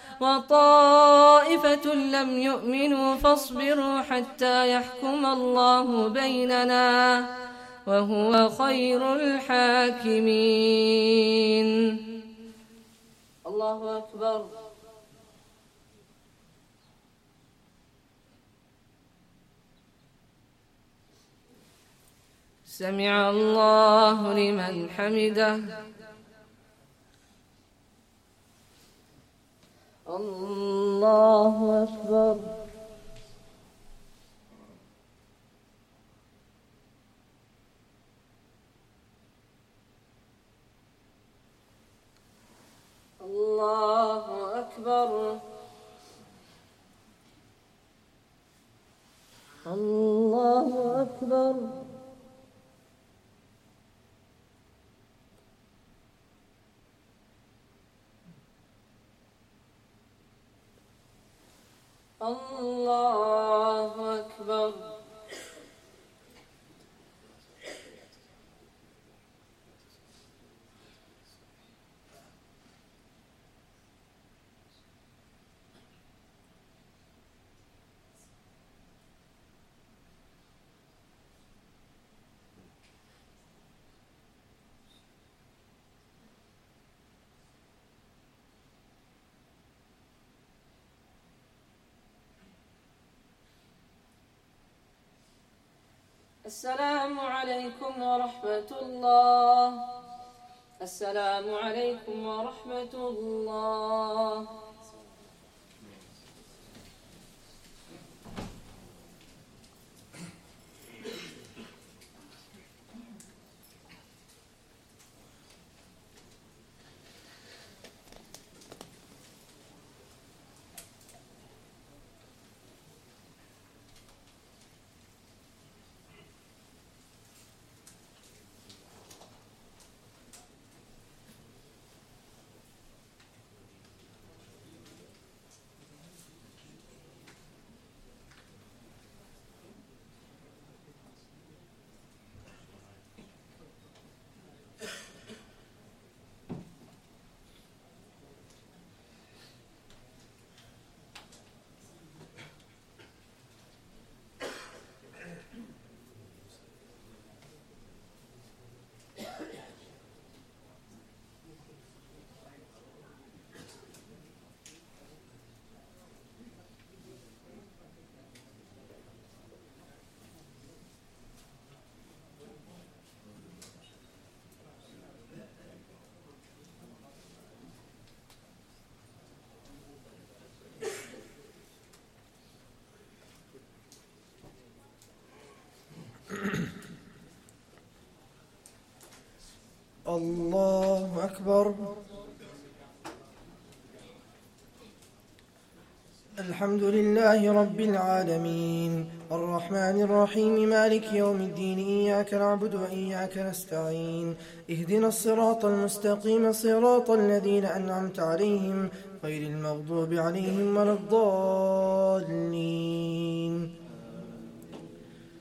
وطائفة لم يؤمنوا فاصبروا حتى يحكم الله بيننا وهو خير الحاكمين. الله أكبر. سمع الله لمن حمده. الله أكبر. الله أكبر. الله أكبر. الله أكبر. السلام عليكم ورحمة الله. السلام عليكم ورحمة الله. الله أكبر. الحمد لله رب العالمين الرحمن الرحيم مالك يوم الدين إياك نعبد وإياك نستعين اهدنا الصراط المستقيم صراط الذين أنعمت عليهم غير المغضوب عليهم ولا الضالين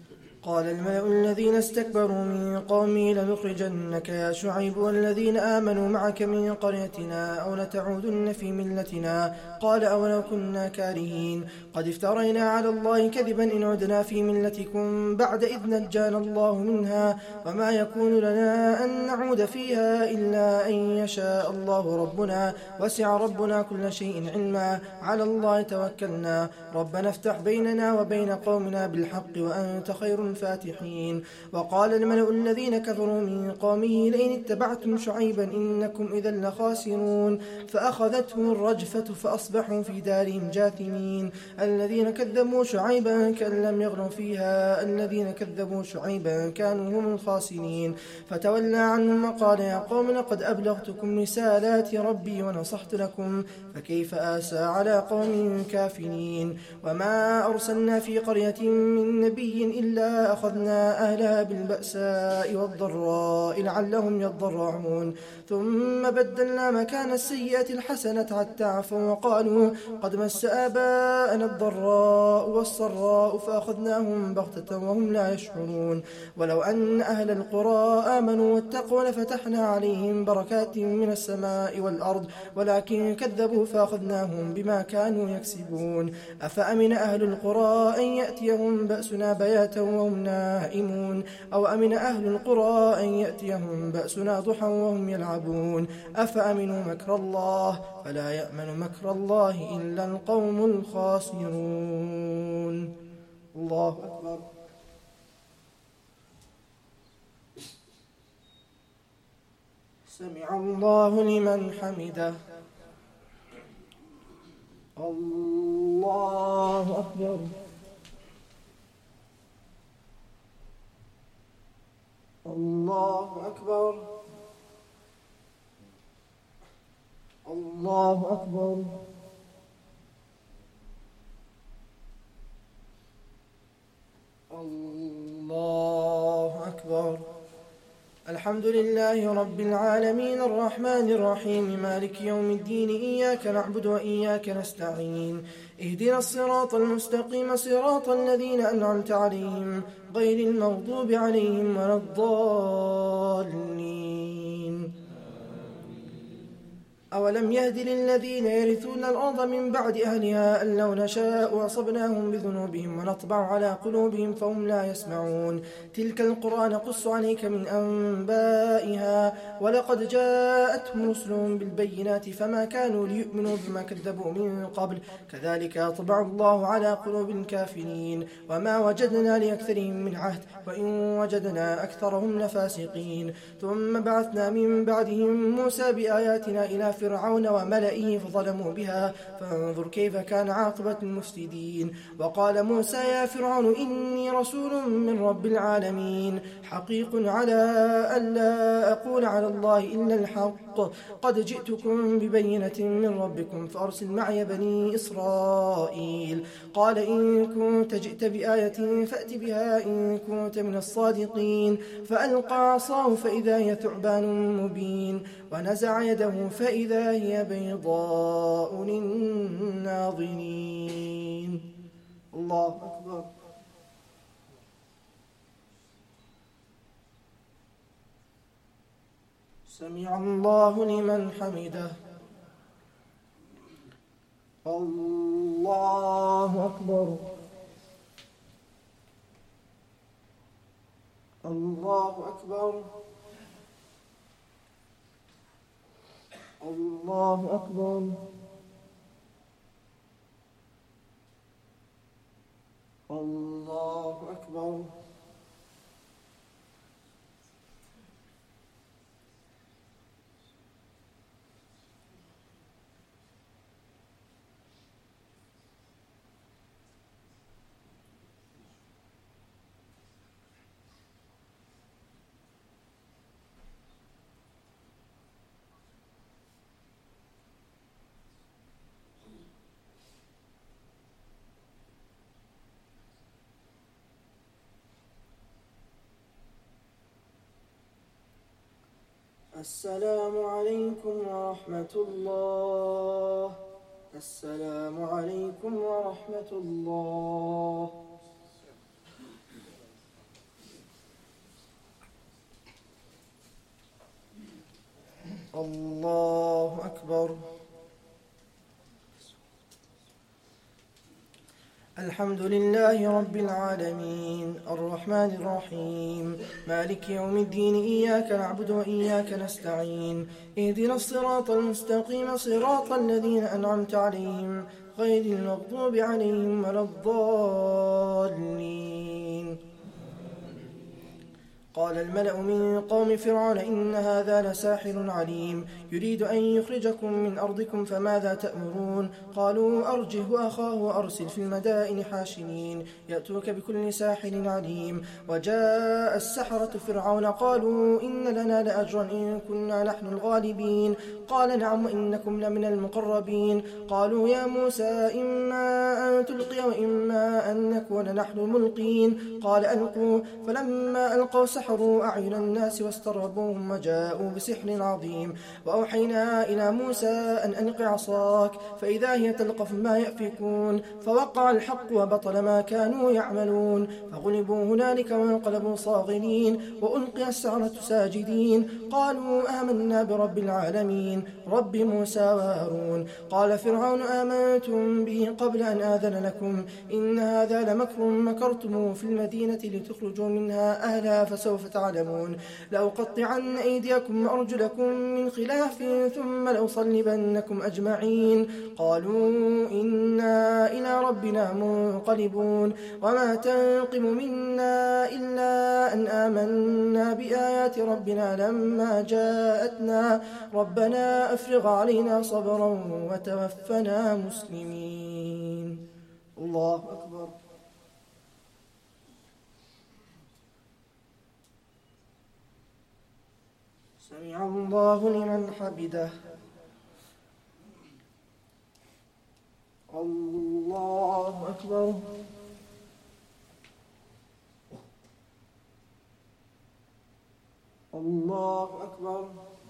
قال الملأ الذين استكبروا من قومه لنخرجنك يا شعيب والذين آمنوا معك من قريتنا أو لتعودن في ملتنا. قال أولو كنا كارهين قد افترينا على الله كذبا إن عدنا في ملتكم بعد إذ نجانا الله منها وما يكون لنا أن نعود فيها إلا أن يشاء الله ربنا وسع ربنا كل شيء علما على الله توكلنا ربنا افتح بيننا وبين قومنا بالحق وأنت خير الفاتحين. وقال الملأ الذين كفروا من قومه لئن اتبعتم شعيبا إنكم إذا لخاسرون فأخذتهم الرجفة فأصبحوا في دارهم جاثمين. الذين كذبوا شعيبا كأن لم يغنوا فيها الذين كذبوا شعيبا كانوا هم الخاسرين. فتولى عنهم وقال يا قوم لقد أبلغتكم رسالات ربي ونصحت لكم فكيف آسى على قوم كافرين. وما أرسلنا في قرية من نبي إلا أخذنا أهلها بالبأساء والضراء لعلهم يضرعون ثم بدلنا مكان السيئة الحسنة حتى عفوا وقالوا قد مس آباءنا الضراء والسراء فأخذناهم بغتة وهم لا يشعرون. ولو أن أهل القرى آمنوا واتقوا لفتحنا عليهم بركات من السماء والأرض ولكن كذبوا فأخذناهم بما كانوا يكسبون. أفأمن أهل القرى أن يأتيهم بأسنا بياتا وهم نائمون أو أمن أهل القرى أن يأتيهم بأسنا ضحى وهم يلعبون أفأمنوا مكر الله فلا يأمن مكر الله إلا القوم الخاسرون. الله أكبر. سمع الله لمن حمده. الله أكبر. الله أكبر. الله أكبر. الله أكبر. الحمد لله رب العالمين الرحمن الرحيم مالك يوم الدين إياك نعبد وإياك نستعين اهدنا الصراط المستقيم صراط الذين أنعمت عليهم غير المغضوب عليهم ولا الضالين. أولم يهد للذين يرثون الأرض من بعد أهلها أن لو نشاء أصبناهم بذنوبهم ونطبع على قلوبهم فهم لا يسمعون. تلك القرى نقص عليك من أنبائها ولقد جاءتهم رسلهم بالبينات فما كانوا ليؤمنوا بما كذبوا من قبل كذلك طبع الله على قلوب الكافرين. وما وجدنا لأكثرهم من عهد وإن وجدنا أكثرهم لفاسقين. ثم بعثنا من بعدهم موسى بآياتنا إلى فرعون وملئه فظلموا بها فانظر كيف كان عاقبة المفسدين. وقال موسى يا فرعون إني رسول من رب العالمين حقيق على أن لا أقول على الله إلا الحق قد جئتكم ببينة من ربكم فأرسل معي بني إسرائيل. قال إن كنت جئت بآية فأت بها إن كنت من الصادقين. فألقى عصاه فإذا هي ثعبان مبين ونزع يده فإذا هي بيضاء للناظرين. الله أكبر. سمع الله لمن حمده. الله أكبر. الله أكبر. الله أكبر. الله أكبر. السلام عليكم ورحمة الله. السلام عليكم ورحمة الله. الله أكبر. الحمد لله رب العالمين الرحمن الرحيم مالك يوم الدين إياك نعبد وإياك نستعين اهدنا الصراط المستقيم صراط الذين أنعمت عليهم غير المغضوب عليهم ولا الضالين. قال الملأ من قوم فرعون إن هذا لساحر عليم يريد أن يخرجكم من أرضكم فماذا تأمرون؟ قالوا أرجه وأخاه وأرسل في المدائن حاشرين يأتوك بكل ساحر عليم. وجاء السحرة فرعون قالوا إن لنا لأجرا إن كنا نحن الغالبين. قال نعم وإنكم لمن المقربين. قالوا يا موسى إما أن تلقي وإما أن نكون نحن الملقين. قال ألقوا. فلما ألقوا سحروا أعين الناس واسترهبوهم وجاءوا بسحر عظيم. وأوحينا إلى موسى أن ألق عصاك فإذا هي تلقف ما يأفكون. فوقع الحق وبطل ما كانوا يعملون فغلبوا هنالك وانقلبوا صاغرين وألقي السحرة ساجدين قالوا آمنا برب العالمين رب موسى وهارون. قال فرعون آمنتم به قبل أن آذن لكم إن هذا لمكر مكرتم في المدينة لتخرجوا منها أهلها فسوف تعلمون. لأقطعن أيديكم وأرجلكم من خلاف ثم لأصلبنكم أجمعين. قالوا إنا إلى ربنا منقلبون. وما تنقم منا إلا أن آمنا بآيات ربنا لما جاءتنا ربنا أفرغ علينا صبرا وتوفنا مسلمين. الله أكبر. سمع الله لمن حمده. الله أكبر. الله أكبر.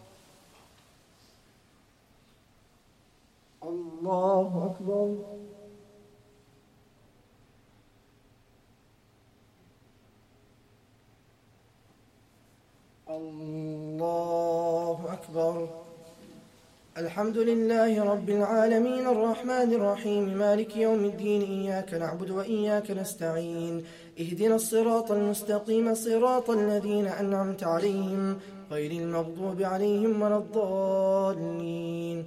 الله أكبر. الله أكبر. الحمد لله رب العالمين الرحمن الرحيم مالك يوم الدين إياك نعبد وإياك نستعين اهدنا الصراط المستقيم صراط الذين أنعمت عليهم غير المغضوب عليهم ولا الضالين.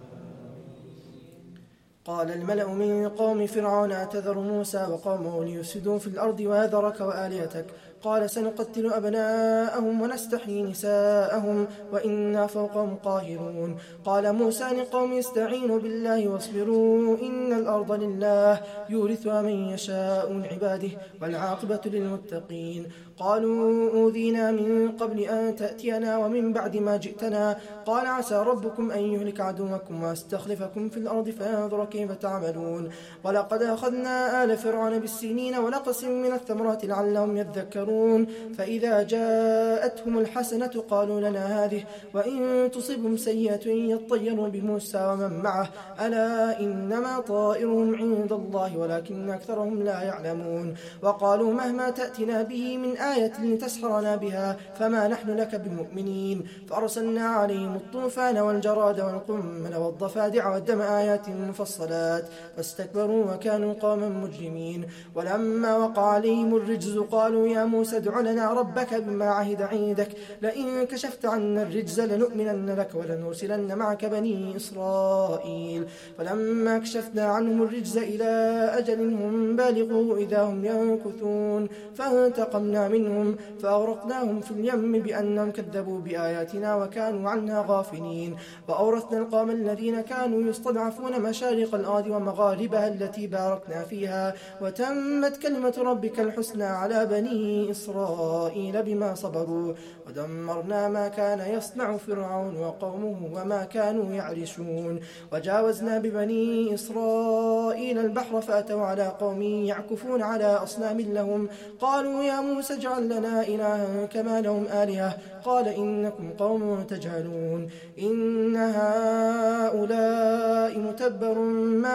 قال الملأ من قوم فرعون أتذر موسى وقومه ليفسدوا في الأرض ويذرك وآلهتك قال سنقتل أبناءهم ونستحيي نساءهم وإنا فوقهم قاهرون. قال موسى لقوم استعينوا بالله واصبروا إن الأرض لله يورثها من يشاء من عباده والعاقبة للمتقين. قالوا أوذينا من قبل أن تأتينا ومن بعد ما جئتنا قال عسى ربكم أن يهلك عدوكم ويستخلفكم في الأرض فينظر كيف تعملون. ولقد أخذنا آل فرعون بالسنين ونقص من الثمرات لعلهم يذكرون. فإذا جاءتهم الحسنة قالوا لنا هذه وإن تصبهم سيئة يطيروا بموسى ومن معه ألا إنما طائرهم عند الله ولكن أكثرهم لا يعلمون. وقالوا مهما تأتنا به من آية لتسحرنا بها فما نحن لك بمؤمنين. فأرسلنا عليهم الطوفان والجراد والقمل والضفادع والدم آيات مفصلات فاستكبروا وكانوا قوما مجرمين. ولما وقع عليهم الرجز قالوا يا موسى ادع لنا ربك بما عهد عندك لئن كشفت عنا الرجز لنؤمنن لك ولنرسلن معك بني إسرائيل. فلما كشفنا عنهم الرجز إلى أجل هم بالغوه إذا هم ينكثون فانتقمنا منهم فأغرقناهم في اليم بأنهم كذبوا بآياتنا وكانوا عنها غافلين. وأورثنا القوم الذين كانوا يستضعفون مشارق الأرض ومغاربها التي باركنا فيها وتمت كلمة ربك الحسنى على بني إسرائيل بما صبروا ودمرنا ما كان يصنع فرعون وقومه وما كانوا يعرشون. وجاوزنا ببني إسرائيل البحر فأتوا على قوم يعكفون على أصنام لهم قالوا يا موسى اجعل لنا إلها كما لهم آلهة قال إنكم قوم تجهلون. إن هؤلاء متبر ما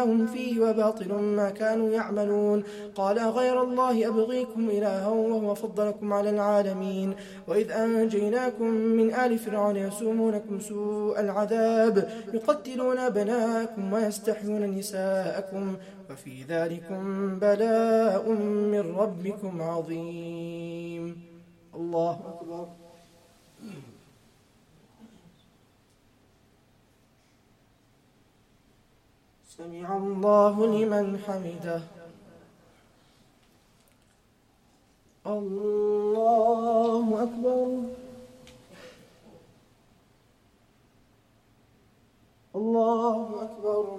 ما هم فيه وباطل ما كانوا يعملون. قال غير الله أبغيكم إلها وهو فضلكم على العالمين. وإذ أنجيناكم من آل فرعون يسومونكم سوء العذاب يقتلون أبناءكم ويستحيون نساءكم وفي ذلكم بلاء من ربكم عظيم. الله أكبر. سمع الله لمن حمده. الله أكبر. الله أكبر.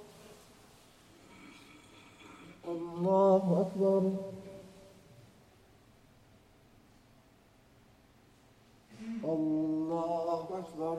الله أكبر. الله أكبر.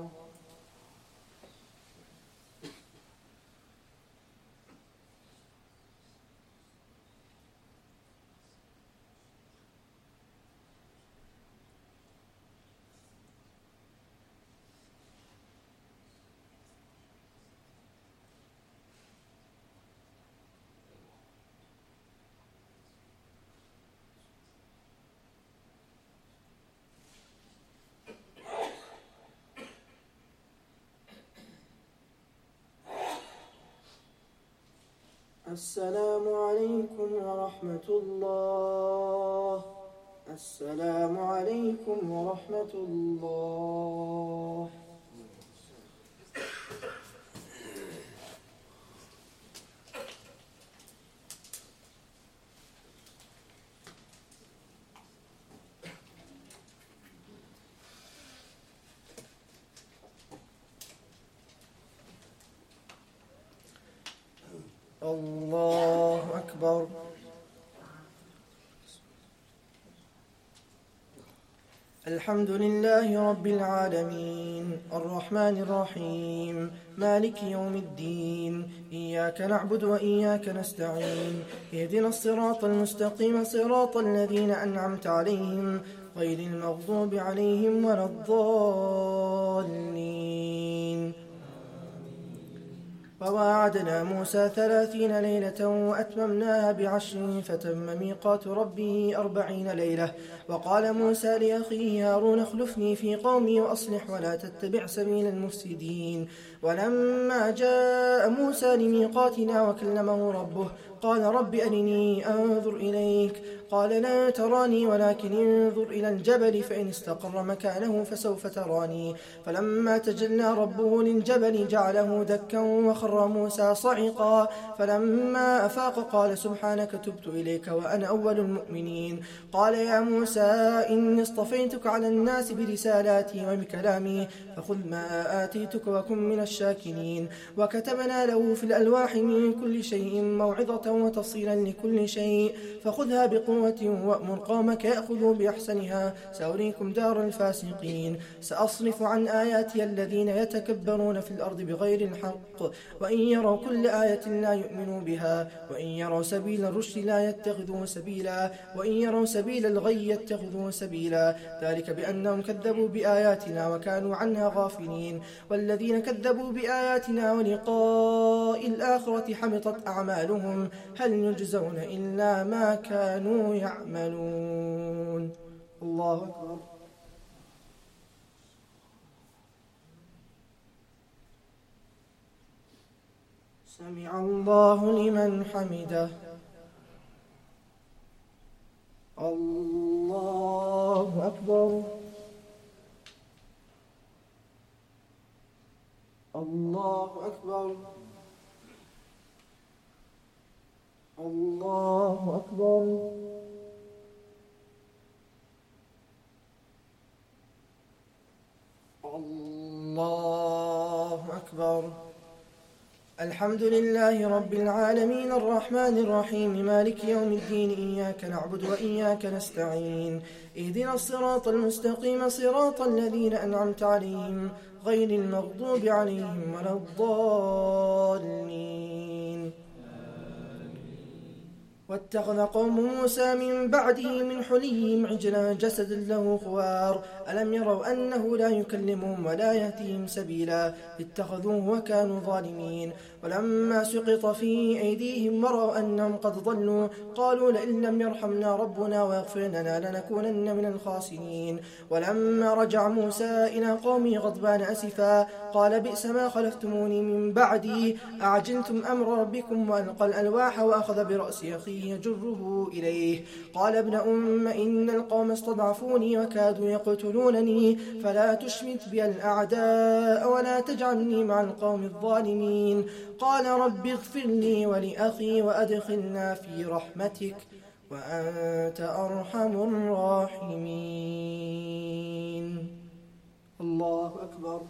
السلام عليكم ورحمة الله. السلام عليكم ورحمة الله. الله أكبر. الحمد لله رب العالمين الرحمن الرحيم مالك يوم الدين إياك نعبد وإياك نستعين اهدنا الصراط المستقيم صراط الذين أنعمت عليهم غير المغضوب عليهم ولا الضالين. وواعدنا موسى ثلاثين ليلة وأتممناها بعشر فتم ميقات ربه أربعين ليلة. وقال موسى لأخيه هارون اخلفني في قومي وأصلح ولا تتبع سبيل المفسدين. ولما جاء موسى لميقاتنا وكلمه ربه قال رب أرني أنظر إليك قال لا تراني ولكن انظر إلى الجبل فإن استقر مكانه فسوف تراني. فلما تجلى ربه للجبل جعله دكا وخر موسى صعقا. فلما أفاق قال سبحانك تبت إليك وأنا أول المؤمنين. قال يا موسى إني اصطفيتك على الناس برسالاتي وبكلامي فخذ ما آتيتك وكن من الشاكرين. وكتبنا له في الألواح من كل شيء موعظة وتفصيلا لكل شيء فخذها بقوة وأمر قومك يأخذوا بأحسنها سأريكم دار الفاسقين. سأصرف عن آياتي الذين يتكبرون في الأرض بغير الحق وإن يروا كل آية لا يؤمنوا بها وإن يروا سبيل الرشد لا يتخذوه سبيلا وإن يروا سبيل الغي يتخذوه سبيلا ذلك بأنهم كذبوا بآياتنا وكانوا عنها غافلين. والذين كذبوا بآياتنا ولقاء الآخرة حبطت أعمالهم هل يجزون إلا ما كانوا يعملون. الله أكبر. سمع الله لمن حمده. الله أكبر. الله أكبر. الله أكبر. الله أكبر. الحمد لله رب العالمين الرحمن الرحيم مالك يوم الدين إياك نعبد وإياك نستعين اهدنا الصراط المستقيم صراط الذين أنعمت عليهم غير المغضوب عليهم ولا الضالين. واتخذ قوم موسى من بعده من حليهم عجلا جسد له خوار ألم يروا أنه لا يكلمهم ولا يهديهم سبيلا اتخذوه وكانوا ظالمين. ولما سقط في أيديهم ورأوا أنهم قد ضلوا قالوا لئن لم يرحمنا ربنا ويغفر لنا لنكونن من الخاسرين. ولما رجع موسى إلى قومه غضبان أسفا قال بئس ما خلفتموني من بعدي أعجلتم أمر ربكم وألقى الألواح وأخذ برأس أخيه يجره إليه قال ابن أم إن القوم استضعفوني وكادوا يقتلونني فلا تشمت بي الأعداء ولا تجعلني مع القوم الظالمين. قال رب اغفر لي ولأخي وأدخلنا في رحمتك وأنت أرحم الراحمين. الله أكبر.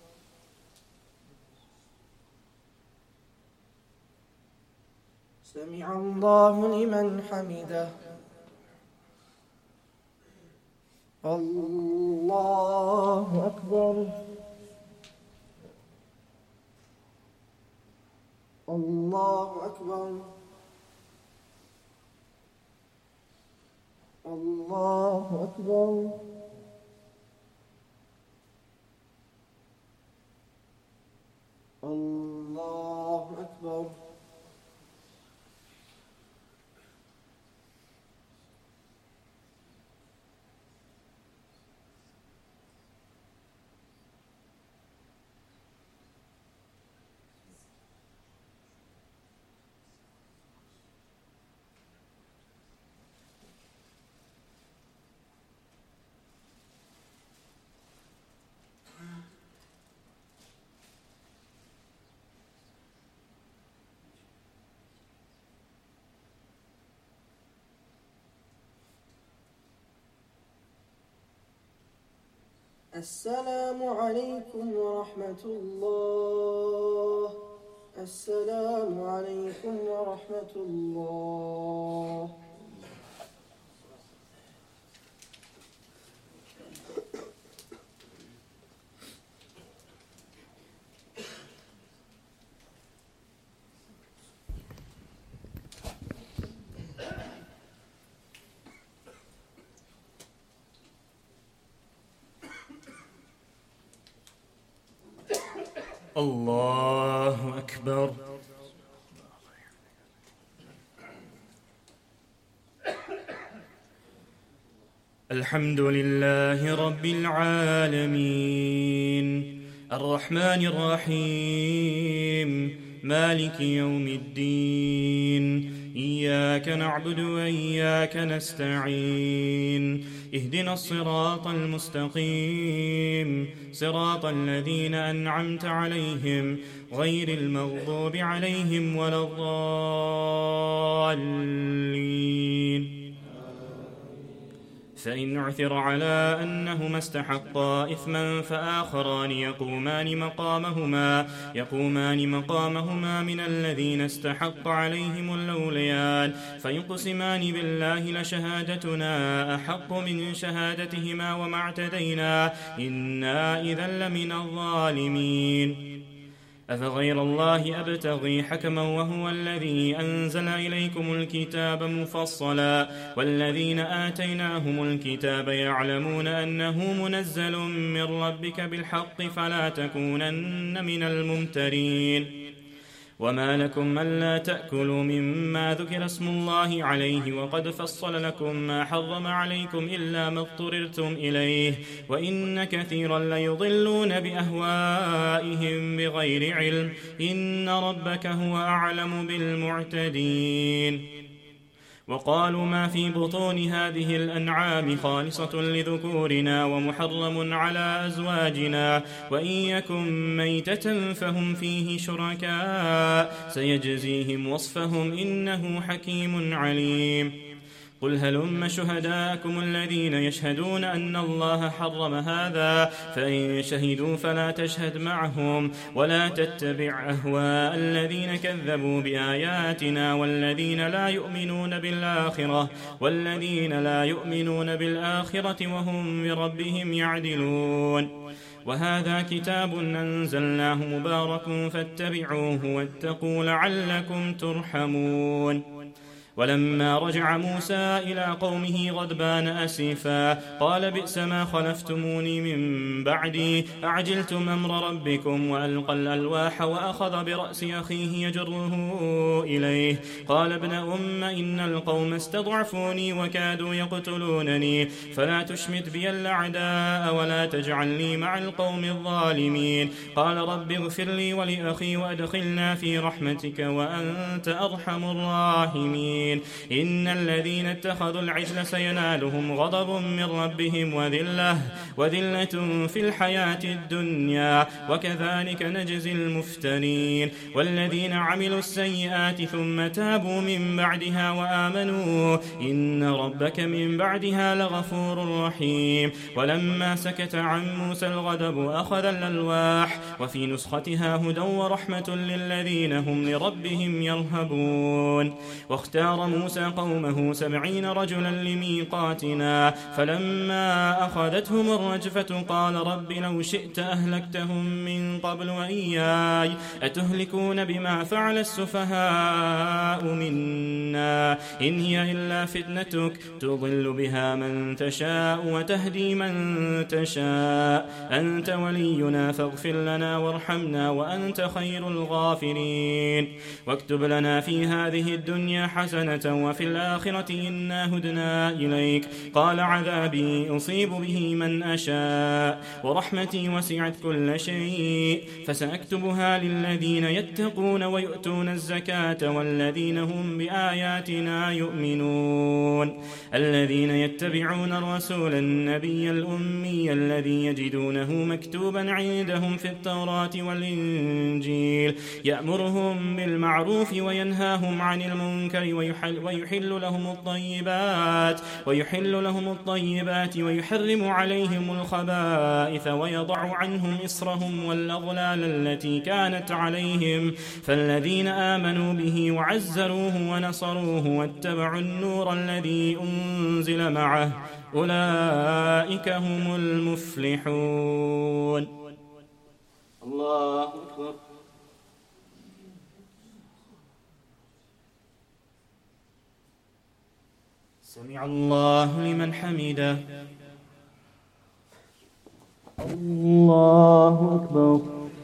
سمع الله لمن حمده. الله أكبر. الله أكبر. الله أكبر. الله أكبر. السلام عليكم ورحمة الله. السلام عليكم ورحمة الله. الله أكبر. الحمد لله رب العالمين الرحمن الرحيم مالك يوم الدين إياك نعبد وإياك نستعين اهدنا الصراط المستقيم صراط الذين أنعمت عليهم غير المغضوب عليهم ولا الضالين. فإن عثر على أنهما استحقا إثما فآخران يقومان مقامهما يقومان مقامهما من الذين استحق عليهم الأوليان فيقسمان بالله لشهادتنا أحق من شهادتهما وما اعتدينا إنا إذا لمن الظالمين. أفغير الله أبتغي حكما وهو الذي أنزل إليكم الكتاب مفصلا والذين آتيناهم الكتاب يعلمون أنه منزل من ربك بالحق فلا تكونن من الممترين. وما لكم ألا تأكلوا مما ذكر اسم الله عليه وقد فصل لكم ما حرم عليكم إلا ما اضطررتم إليه وإن كثيرا ليضلون بأهوائهم بغير علم إن ربك هو أعلم بالمعتدين. وقالوا ما في بطون هذه الأنعام خالصة لذكورنا ومحرم على أزواجنا وإن يكن ميتة فهم فيه شركاء سيجزيهم وصفهم إنه حكيم عليم. قل هلم شهداءكم الذين يشهدون أن الله حرم هذا فإن شهدوا فلا تشهد معهم ولا تتبع أهواء الذين كذبوا بآياتنا والذين لا يؤمنون بالآخرة والذين لا يؤمنون بالآخرة وهم بربهم يعدلون. وهذا كتاب أنزلناه مبارك فاتبعوه واتقوا لعلكم ترحمون. ولما رجع موسى إلى قومه غضبان أسفا قال بئس ما خلفتموني من بعدي أعجلتم أمر ربكم وألقى الألواح وأخذ برأس أخيه يجره إليه قال ابن أم إن القوم استضعفوني وكادوا يقتلونني فلا تشمت بي الأعداء ولا تجعلني مع القوم الظالمين قال رب اغفر لي ولأخي وأدخلنا في رحمتك وأنت أرحم الراحمين إن الذين اتخذوا العجل سينالهم غضب من ربهم وذلة وذلة في الحياة الدنيا وكذلك نجزي المفترين والذين عملوا السيئات ثم تابوا من بعدها وآمنوا إن ربك من بعدها لغفور رحيم ولما سكت عن موسى الغضب أخذ الألواح وفي نسختها هدى ورحمة للذين هم لربهم يرهبون واختار موسى قومه سبعين رجلا لميقاتنا فلما أخذتهم الرجفة قال رب لو شئت أهلكتهم من قبل وإياي أتهلكون بما فعل السفهاء منا إن هي إلا فتنتك تضل بها من تشاء وتهدي من تشاء أنت ولينا فاغفر لنا وارحمنا وأنت خير الغافرين واكتب لنا في هذه الدنيا حسنة وفي الآخرة إنا هدنا إليك قال عذابي أصيب به من أشاء ورحمتي وسعت كل شيء فسأكتبها للذين يتقون ويؤتون الزكاة والذين هم بآياتنا يؤمنون الذين يتبعون الرسول النبي الأمي الذي يجدونه مكتوبا عندهم في التوراة والإنجيل يأمرهم بالمعروف وينهاهم عن المنكر ويحل, ويحل لهم الطيبات ويحل لهم الطيبات ويحرم عليهم الخبائث ويضع عنهم إصرهم والأغلال التي كانت عليهم فالذين آمنوا به وعزروه ونصروه واتبعوا النور الذي أنزل معه أولئك هم المفلحون. الله أكبر. سمع الله لمن حمده. الله أكبر.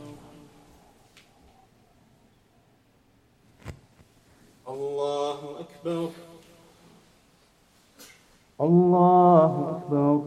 الله أكبر. الله أكبر.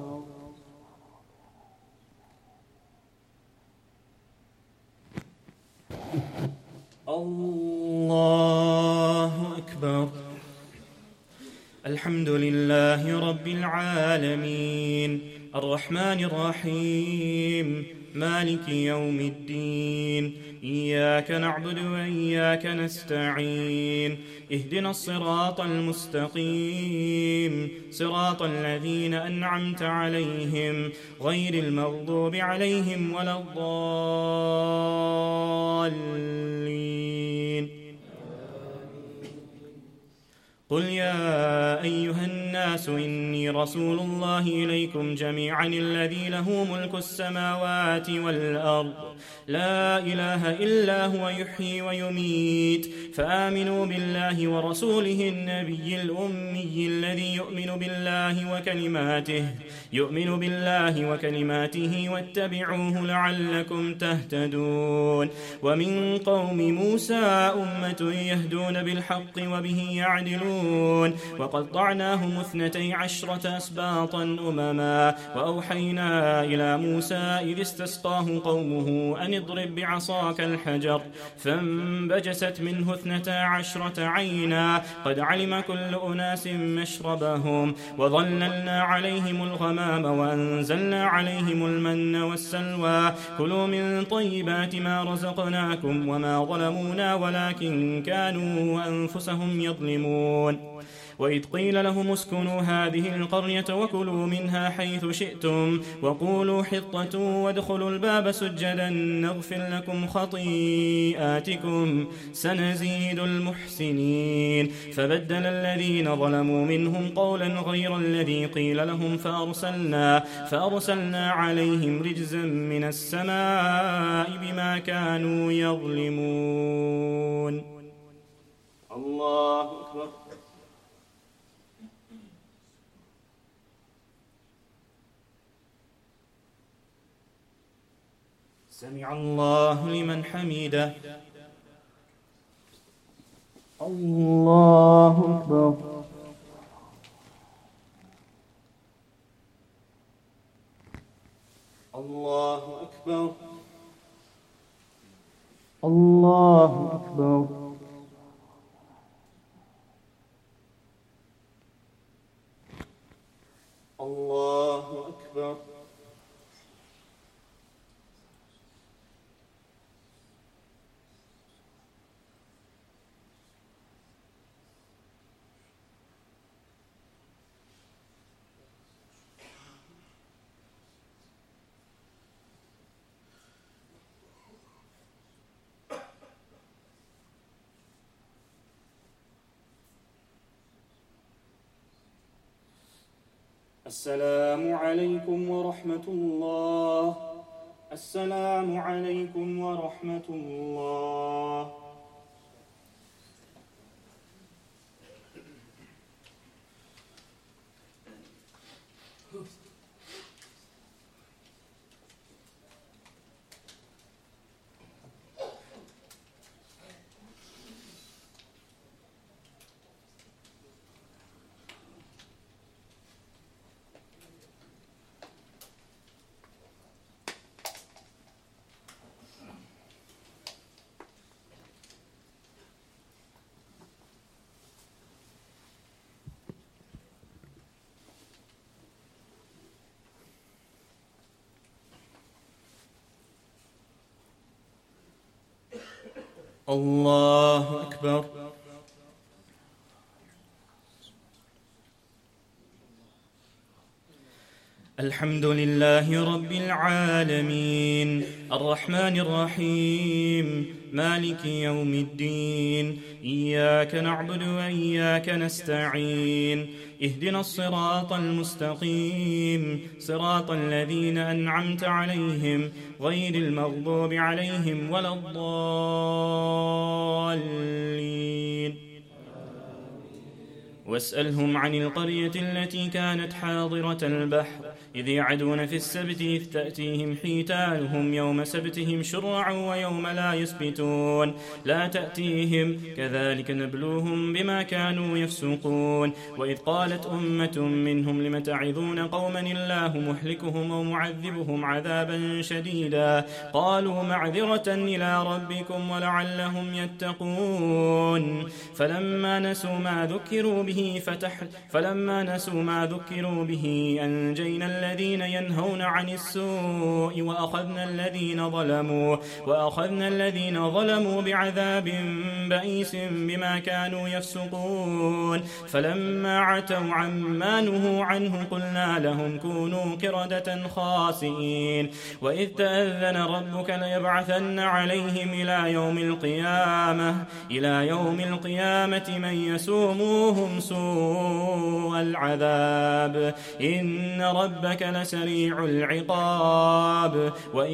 الله أكبر. الحمد لله رب العالمين الرحمن الرحيم مالك يوم الدين إياك نعبد وإياك نستعين اهدنا الصراط المستقيم صراط الذين أنعمت عليهم غير المغضوب عليهم ولا الضالين. قل يا أيها الناس إني رسول الله إليكم جميعا الذي له ملك السماوات والأرض لا إله إلا هو يحيي ويميت فآمنوا بالله ورسوله النبي الأمي الذي يؤمن بالله وكلماته يؤمن بالله وكلماته واتبعوه لعلكم تهتدون. ومن قوم موسى أمة يهدون بالحق وبه يعدلون وقطعناهم اثنتي عشرة أسباطا أمما وأوحينا إلى موسى إذ استسقاه قومه أن اضرب بعصاك الحجر فانبجست منه اثنتا عشرة عينا قد علم كل أناس مشربهم وظللنا عليهم الغمام وأنزلنا عليهم المن والسلوى كلوا من طيبات ما رزقناكم وما ظلمونا ولكن كانوا أنفسهم يظلمون. وإذ قيل لهم اسكنوا هذه القرية وكلوا منها حيث شئتم وقولوا حطة وادخلوا الباب سجدا نغفر لكم خطيئاتكم سنزيد المحسنين. فبدل الذين ظلموا منهم قولا غير الذي قيل لهم فأرسلنا, فأرسلنا عليهم رجزا من السماء بما كانوا يظلمون. الله أكبر. سمع الله لمن حمده. الله أكبر. الله أكبر. الله أكبر. الله أكبر. السلام عليكم ورحمة الله. السلام عليكم ورحمة الله. الله أكبر. الحمد لله رب العالمين الرحمن الرحيم مالك يوم الدين إياك نعبد وإياك نستعين اهدنا الصراط المستقيم صراط الذين أنعمت عليهم غير المغضوب عليهم ولا الضالين. واسألهم عن القرية التي كانت حاضرة البحر إذ يعدون في السبت إذ تأتيهم حيتانهم يوم سبتهم شرعا ويوم لا يسبتون لا تأتيهم كذلك نبلوهم بما كانوا يفسقون. وإذ قالت أمة منهم لم تعظون قوما الله مهلكهم ومعذبهم عذابا شديدا قالوا معذرة إلى ربكم ولعلهم يتقون. فلما نسوا ما ذكروا به فتح فلما نسوا ما ذكروا به أنجينا الذين ينهون عن السوء وأخذنا الذين ظلموا وأخذنا الذين ظلموا بعذاب بئيس بما كانوا يفسقون. فلما عتوا عما نهوا عنه قلنا لهم كونوا قردة خاسئين. وإذ تأذن ربك ليبعثن عليهم إلى يوم القيامة إلى يوم القيامة من يسوموهم سوء العذاب إن ربك لسريع العقاب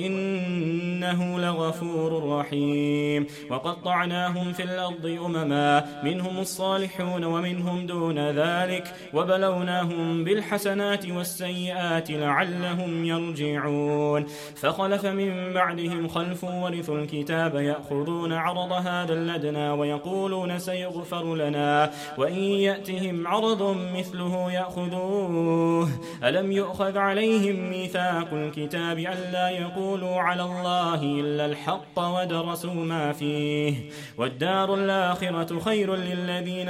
وإنه لغفور رحيم. وقطعناهم في الأرض أمما منهم الصالحون ومنهم دون ذلك وبلوناهم بالحسنات والسيئات لعلهم يرجعون. فخلف من بعدهم خلف ورثوا الكتاب يأخذون عرض هذا الأدنى ويقولون سيغفر لنا وإن يأتهم عرض مثله يأخذوه. ألم يؤخذ عليهم ميثاق الكتاب ألا يقولوا على الله إلا الحق ودرسوا ما فيه والدار الآخرة خير للذين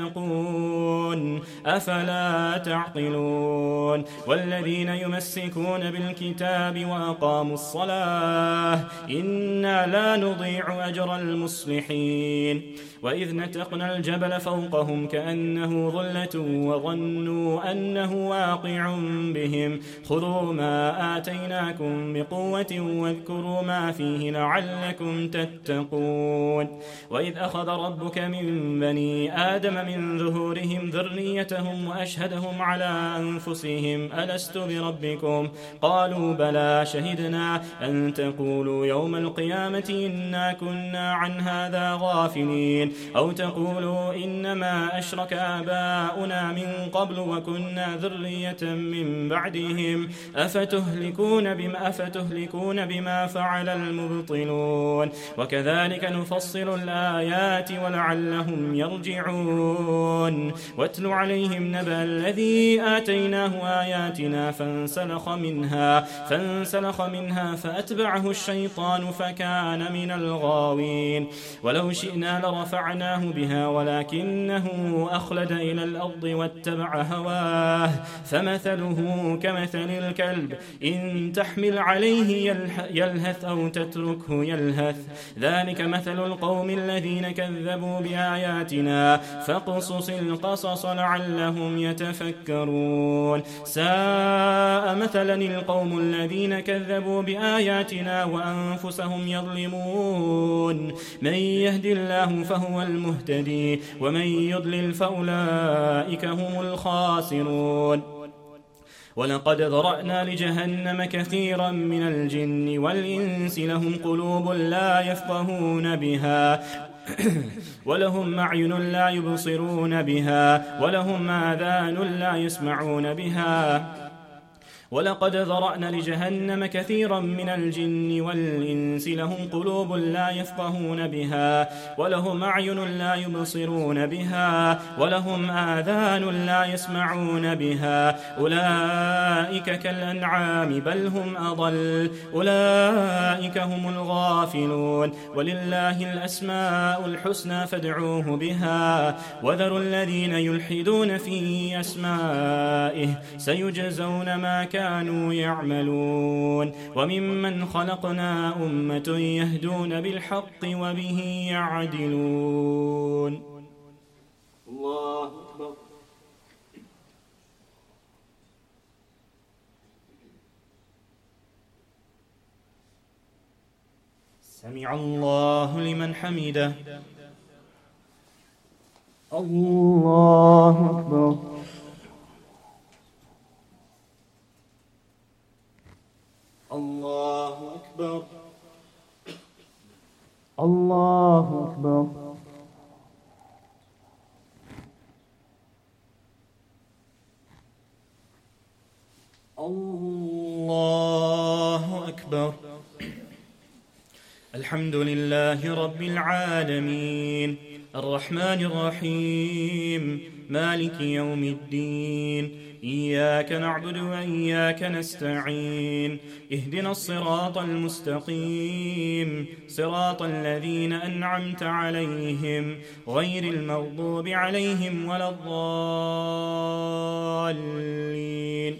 يتقون أفلا تعقلون. والذين يمسكون بالكتاب وأقاموا الصلاة إنا لا نضيع أجر المصلحين. وإذ نتقنا الجبل فوقهم كأنه ظلة وظنوا أنه واقع بهم خذوا ما آتيناكم بقوة واذكروا ما فيه لعلكم تتقون. وإذ أخذ ربك من بني آدم من ظهورهم ذريتهم وأشهدهم على أنفسهم ألست بربكم قالوا بلى شهدنا أن تقولوا يوم القيامة إنا كنا عن هذا غافلين أو تقولوا إنما أشرك آباؤنا من قبل وكنا ذرية من بعدهم أفتهلكون بما, أفتهلكون بما فعل المبطلون وكذلك نفصل الآيات ولعلهم يرجعون واتل عليهم نبأ الذي آتيناه آياتنا فانسلخ منها فانسلخ منها فأتبعه الشيطان فكان من الغاوين ولو شئنا لرفعناه بها ولكنه أخلد إلى الأرض واتبع هواه فمثله كمثل الكلب إن تحمل عليه يلهث أو تتركه يلهث ذلك مثل القوم الذين كذبوا بآياتنا فاقصص القصص لعلهم يتفكرون ساء مثلا القوم الذين كذبوا بآياتنا وأنفسهم يظلمون من يهد الله فهو المهتدي ومن يضلل فأولئك هم الخاسرون ولقد ذرأنا لجهنم كثيرا من الجن والإنس لهم قلوب لا يفقهون بها ولهم أعين لا يبصرون بها ولهم آذان لا يسمعون بها ولقد ذرأنا لجهنم كثيرا من الجن والإنس لهم قلوب لا يفقهون بها ولهم أعين لا يبصرون بها ولهم آذان لا يسمعون بها أولئك كالأنعام بل هم أضل أولئك هم الغافلون ولله الأسماء الحسنى فادعوه بها وذروا الذين يلحدون في أسمائه سيجزون ما كانوا كانوا يعملون وممن خلقنا أمة يهدون بالحق وبه يعدلون الله أكبر سمع الله لمن حمده الله أكبر الله أكبر الله أكبر الله أكبر الحمد لله رب العالمين الرحمن الرحيم مالك يوم الدين إياك نعبد وإياك نستعين اهدنا الصراط المستقيم صراط الذين أنعمت عليهم غير المغضوب عليهم ولا الضالين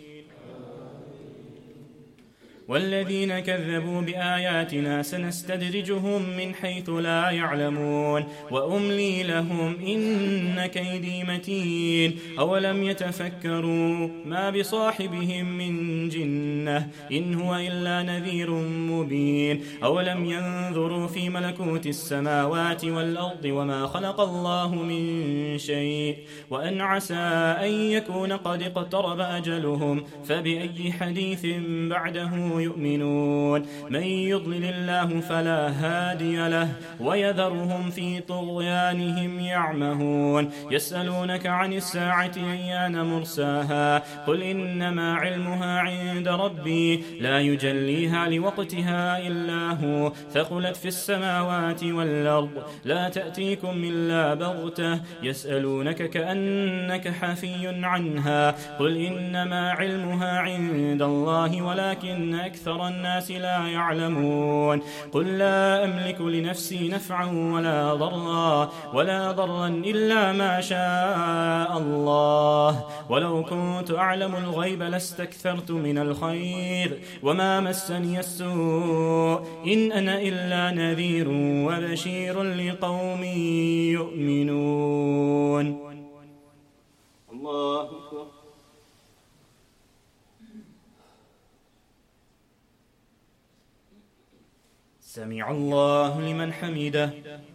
والذين كذبوا بآياتنا سنستدرجهم من حيث لا يعلمون وأملي لهم إن كيدي متين أولم يتفكروا ما بصاحبهم من جنة إن هو إلا نذير مبين أولم ينظروا في ملكوت السماوات والأرض وما خلق الله من شيء وأن عسى أن يكون قد اقترب أجلهم فبأي حديث بعده يؤمنون من يضلل الله فلا هادي له ويذرهم في طغيانهم يعمهون يسألونك عن الساعة أيان مرساها قل إنما علمها عند ربي لا يجليها لوقتها إلا هو ثقلت في السماوات والأرض لا تأتيكم إلا بغتة يسألونك كأنك حفي عنها قل إنما علمها عند الله ولكن أكثر الناس لا يعلمون قل لا أملك لنفسي نفعا ولا ضرا ولا ضرا إلا ما شاء الله ولو كنت أعلم الغيب لاستكثرت من الخير وما مسني السوء إن أنا إلا نذير وبشير لقوم يؤمنون الله أكبر سمع الله لمن حمده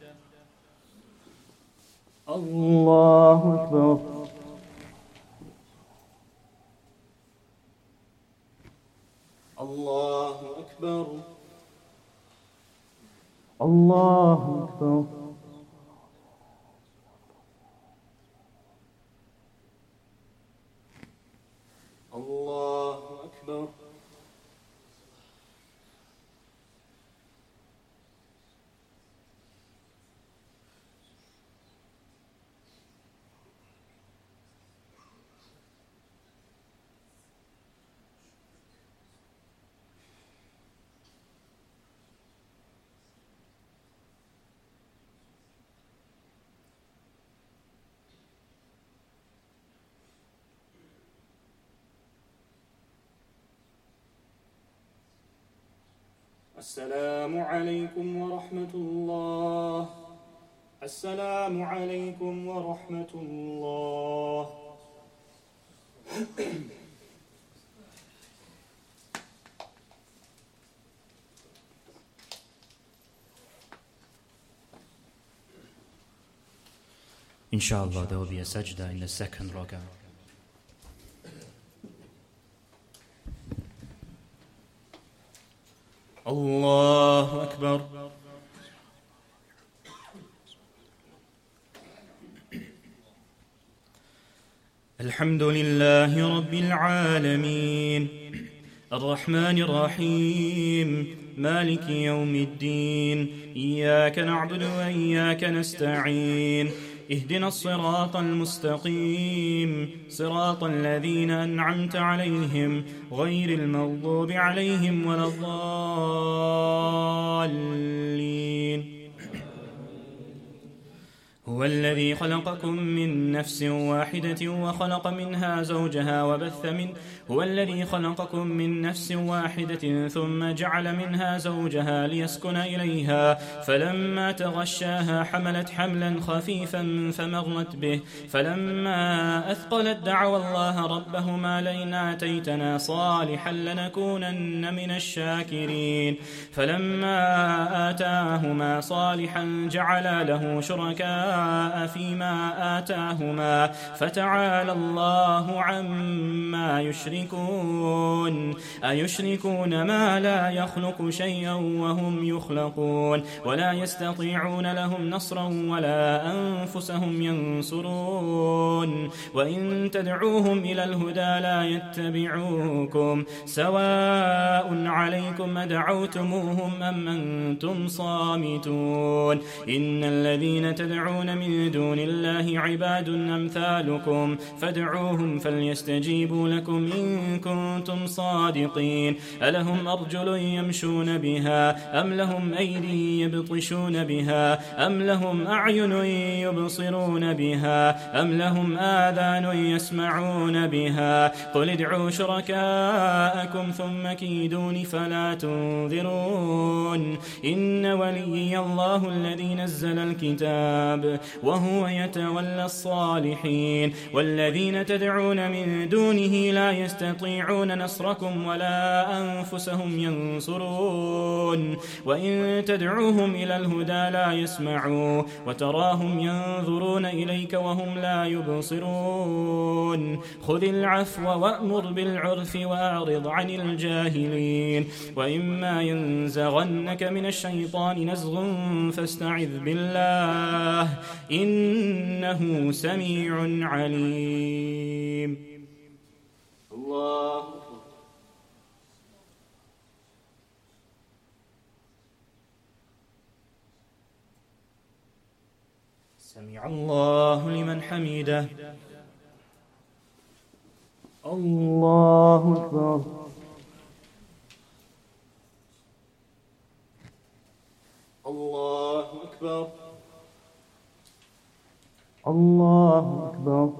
الله أكبر الله أكبر الله أكبر السلام عليكم ورحمة الله. السلام عليكم ورحمة الله. Inshallah, there will be a sajda in the second rak'ah. Allahu Akbar. الحمد لله رب العالمين الرحمن الرحيم مالك يوم الدين إياك نعبد وإياك نستعين اهدنا الصراط المستقيم صراط الذين أنعمت عليهم غير المغضوب عليهم ولا الضالين. هو الذي خلقكم من نفس واحدة وخلق منها زوجها وبث من هو الذي خلقكم من نفس واحدة ثم جعل منها زوجها ليسكن إليها فلما تغشاها حملت حملا خفيفا فمرت به فلما أثقلت دعوا الله ربهما لئن آتيتنا صالحا لنكونن من الشاكرين فلما آتاهما صالحا جعلا له شركاء فيما آتاهما فتعالى الله عما يشركون أيشركون ما لا يخلق شيئا وهم يخلقون ولا يستطيعون لهم نصرا ولا أنفسهم ينصرون وإن تدعوهم إلى الهدى لا يتبعوكم سواء عليكم أدعوتموهم أم أنتم صامتون إن الذين تدعون من دون الله عباد أمثالكم فادعوهم فليستجيبوا لكم إن كنتم صادقين ألهم أرجل يمشون بها أم لهم أيدي يبطشون بها أم لهم أعين يبصرون بها أم لهم آذان يسمعون بها قل ادعوا شركاءكم ثم كيدون فلا تنذرون إن وليي الله الذي نزل الكتاب وهو يتولى الصالحين والذين تدعون من دونه لا يستطيعون نصركم ولا أنفسهم ينصرون وإن تدعوهم إلى الهدى لا يسمعوا وتراهم ينظرون إليك وهم لا يبصرون خذ العفو وأمر بالعرف وأعرض عن الجاهلين وإما ينزغنك من الشيطان نزغ فاستعذ بالله إنه سميع عليم. الله سمع الله لمن حمده. الله أكبر. الله أكبر. الله أكبر.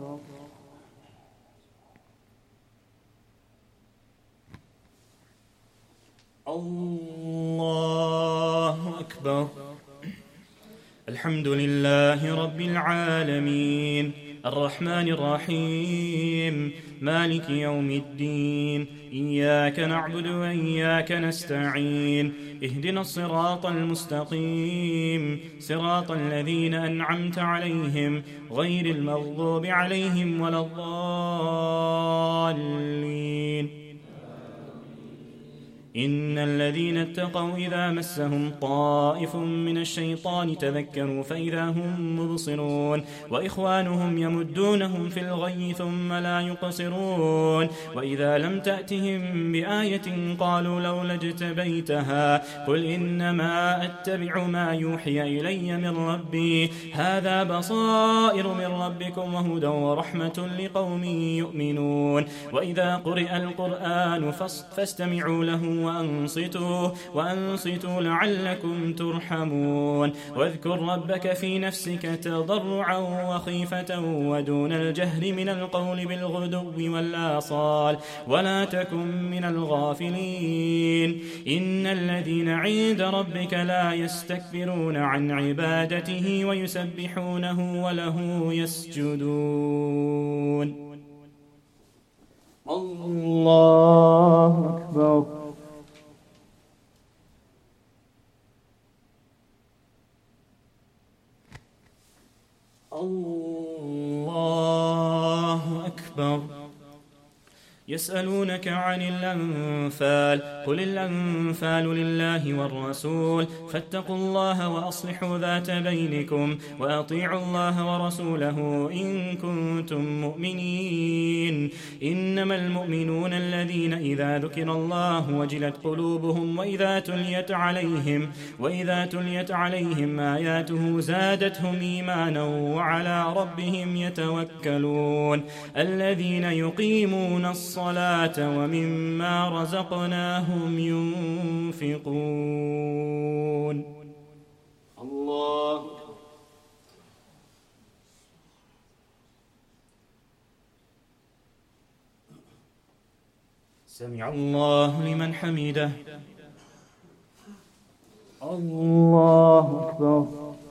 الله أكبر. الحمد لله رب العالمين الرحمن الرحيم مالك يوم الدين إياك نعبد وإياك نستعين اهدنا الصراط المستقيم صراط الذين أنعمت عليهم غير المغضوب عليهم ولا الضالين إن الذين اتقوا إذا مسهم طائف من الشيطان تذكروا فإذا هم مبصرون وإخوانهم يمدونهم في الغي ثم لا يقصرون وإذا لم تأتهم بآية قالوا لولا اجتبيتها قل إنما أتبع ما يوحي إلي من ربي هذا بصائر من ربكم وهدى ورحمة لقوم يؤمنون وإذا قرئ القرآن فاستمعوا له وأنصتوا وأنصتوا لعلكم ترحمون واذكر ربك في نفسك تضرعا وخيفة ودون الجهر من القول بالغدو والآصال ولا تكن من الغافلين إن الذين عند ربك لا يستكبرون عن عبادته ويسبحونه وله يسجدون. الله أكبر. الله أكبر. يسألونك عن الأنفال قل الأنفال لله والرسول فاتقوا الله وأصلحوا ذات بينكم وأطيعوا الله ورسوله إن كنتم مؤمنين إنما المؤمنون الذين إذا ذكر الله وجلت قلوبهم وإذا تليت عليهم وإذا تليت عليهم آياته زادتهم إيمانا وعلى ربهم يتوكلون الذين يقيمون الصلاة الصلاة ومما رزقناهم ينفقون. الله سمع الله لمن حمده. الله أكبر.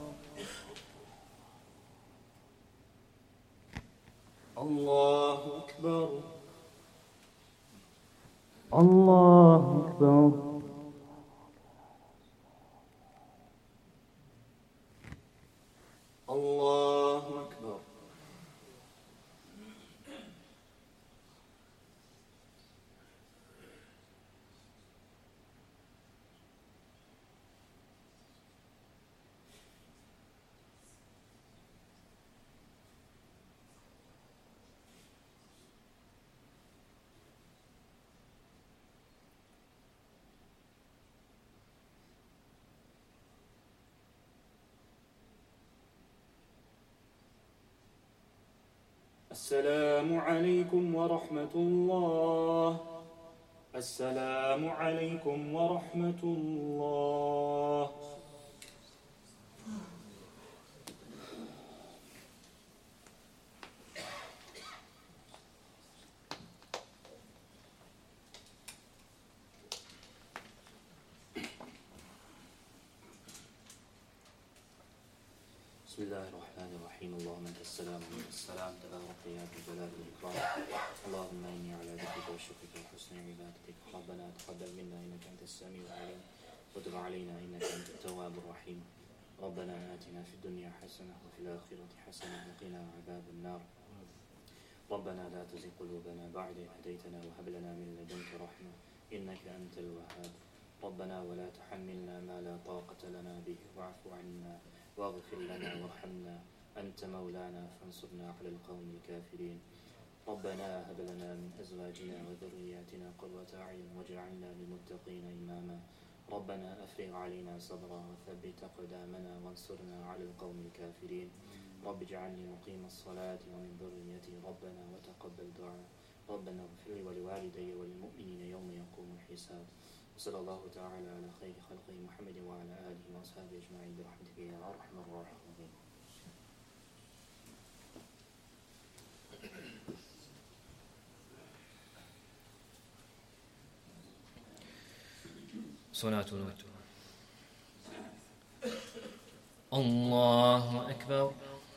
الله أكبر. الله أكبر. الله أكبر. السلام عليكم ورحمة الله. السلام عليكم ورحمة الله. بسم الله الرحمن الرحيم. اللهم انت السلام ومنك السلام تبارك يا ذا الجلال والاكرام. اللهم اني على ذكرك وشكرك وحسن عبادتك. ربنا تقبل منا انك انت السميع العليم وتب علينا انك انت التواب الرحيم. ربنا آتنا في الدنيا حسنة وفي الآخرة حسنة وقنا عذاب النار. ربنا لا تزغ قلوبنا بعد إذ هديتنا وهب لنا من لدنك رحمة إنك أنت الوهاب. ربنا ولا تحملنا ما لا طاقة لنا به واعف عنا واغفر لنا وارحمنا أنت مولانا فانصرنا على القوم الكافرين. ربنا هب لنا من أزواجنا وذرياتنا قرة أعين واجعلنا للمتقين إماما. ربنا أفرغ علينا صبرا وثبت أقدامنا وانصرنا على القوم الكافرين. رب اجعلني مقيم الصلاة ومن ذريتي ربنا وتقبل دعاء. ربنا اغفر لي ولوالدي وللمؤمنين يوم يقوم الحساب. وصلى الله تعالى على خير خلقه محمد وعلى آله وأصحابه أجمعين برحمتك يا أرحم الراحمين. صلاة الوتر. الله أكبر.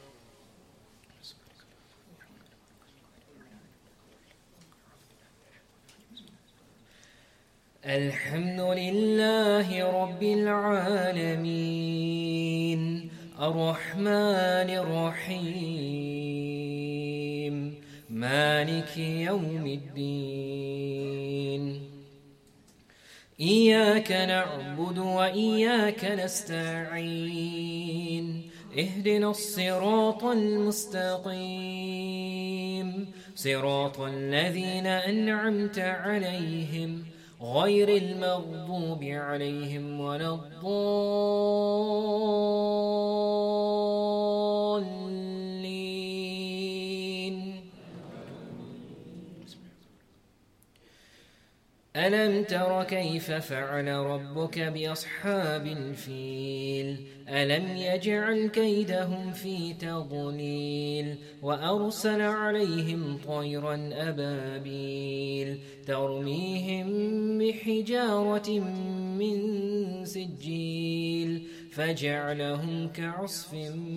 الحمد لله رب العالمين الرحمن الرحيم مالك يوم الدين. إياك نعبد وإياك نستعين. اهدنا الصراط المستقيم صراط الذين أنعمت عليهم غير المغضوب عليهم ولا الضالين. ألم تر كيف فعل ربك بأصحاب الفيل ألم يجعل كيدهم في تضليل وأرسل عليهم طيرا أبابيل ترميهم بحجارة من سجيل فجعلهم كعصف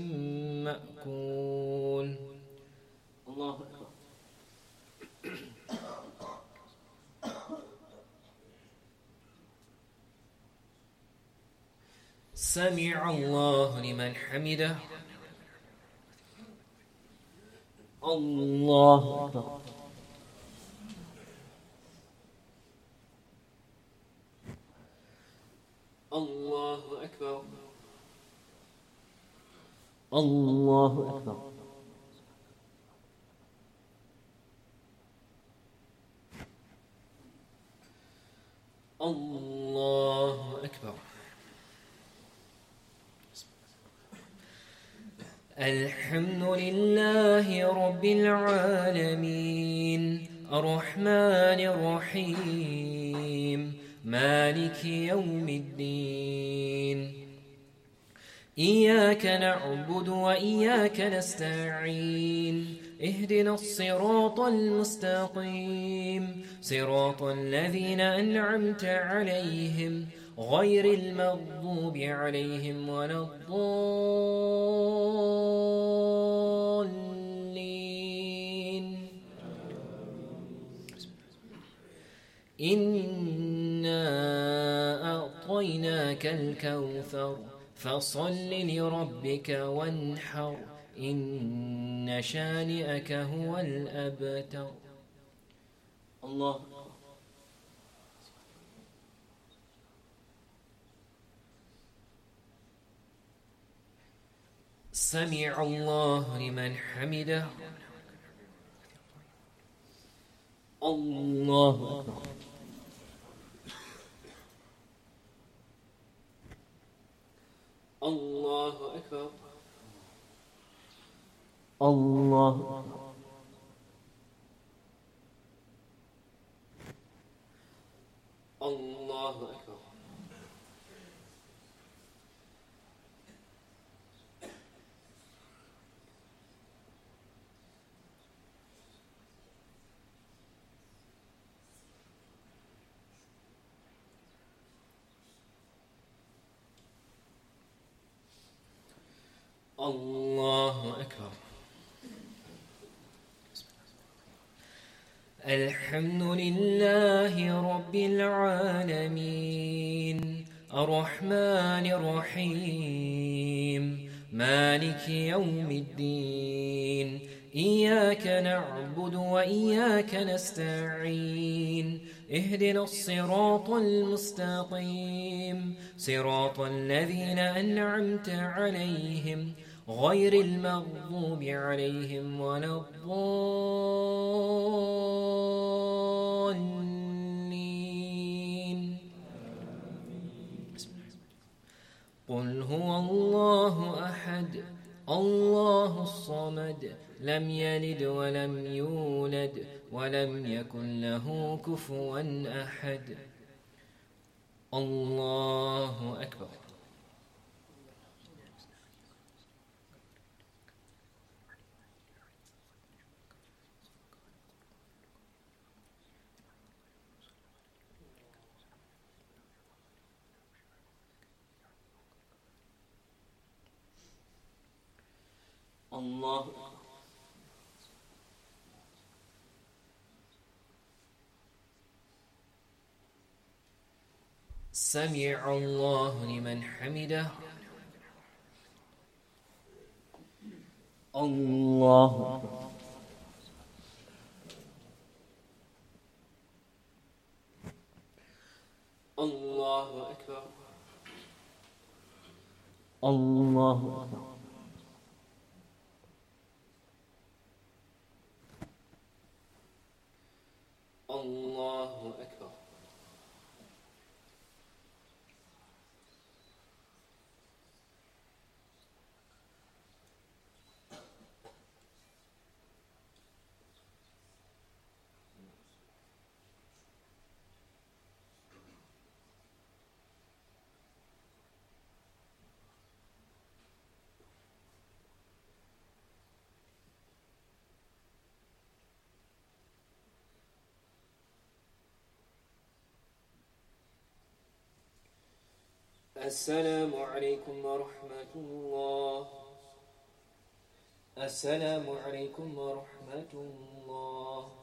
مأكول. الله أكبر. سمع الله لمن حمده. الله أكبر. الله أكبر. الله أكبر. الله أكبر. الحمد لله رب العالمين الرحمن الرحيم مالك يوم الدين إياك نعبد وإياك نستعين اهدنا الصراط المستقيم صراط الذين أنعمت عليهم غير المغضوب عليهم ولا الضالين. إنا أعطيناك الكوثر فصل لربك وانحر إن شانئك هو الأبتر. الله. سمع الله لمن حمده. الله أكبر. الله أكبر. الله أكبر. الله أكبر. الله أكبر. الحمد لله رب العالمين الرحمن الرحيم مالك يوم الدين إياك نعبد وإياك نستعين اهدنا الصراط المستقيم صراط الذين أنعمت عليهم غير المغضوب عليهم ولا الضالين. قل هو الله أحد الله الصمد لم يلد ولم يولد ولم يكن له كفوا أحد. الله أكبر. الله. سمع الله لمن حمده. الله. الله أكبر. الله أكبر. الله أكبر. السلام عليكم ورحمة الله. السلام عليكم ورحمة الله.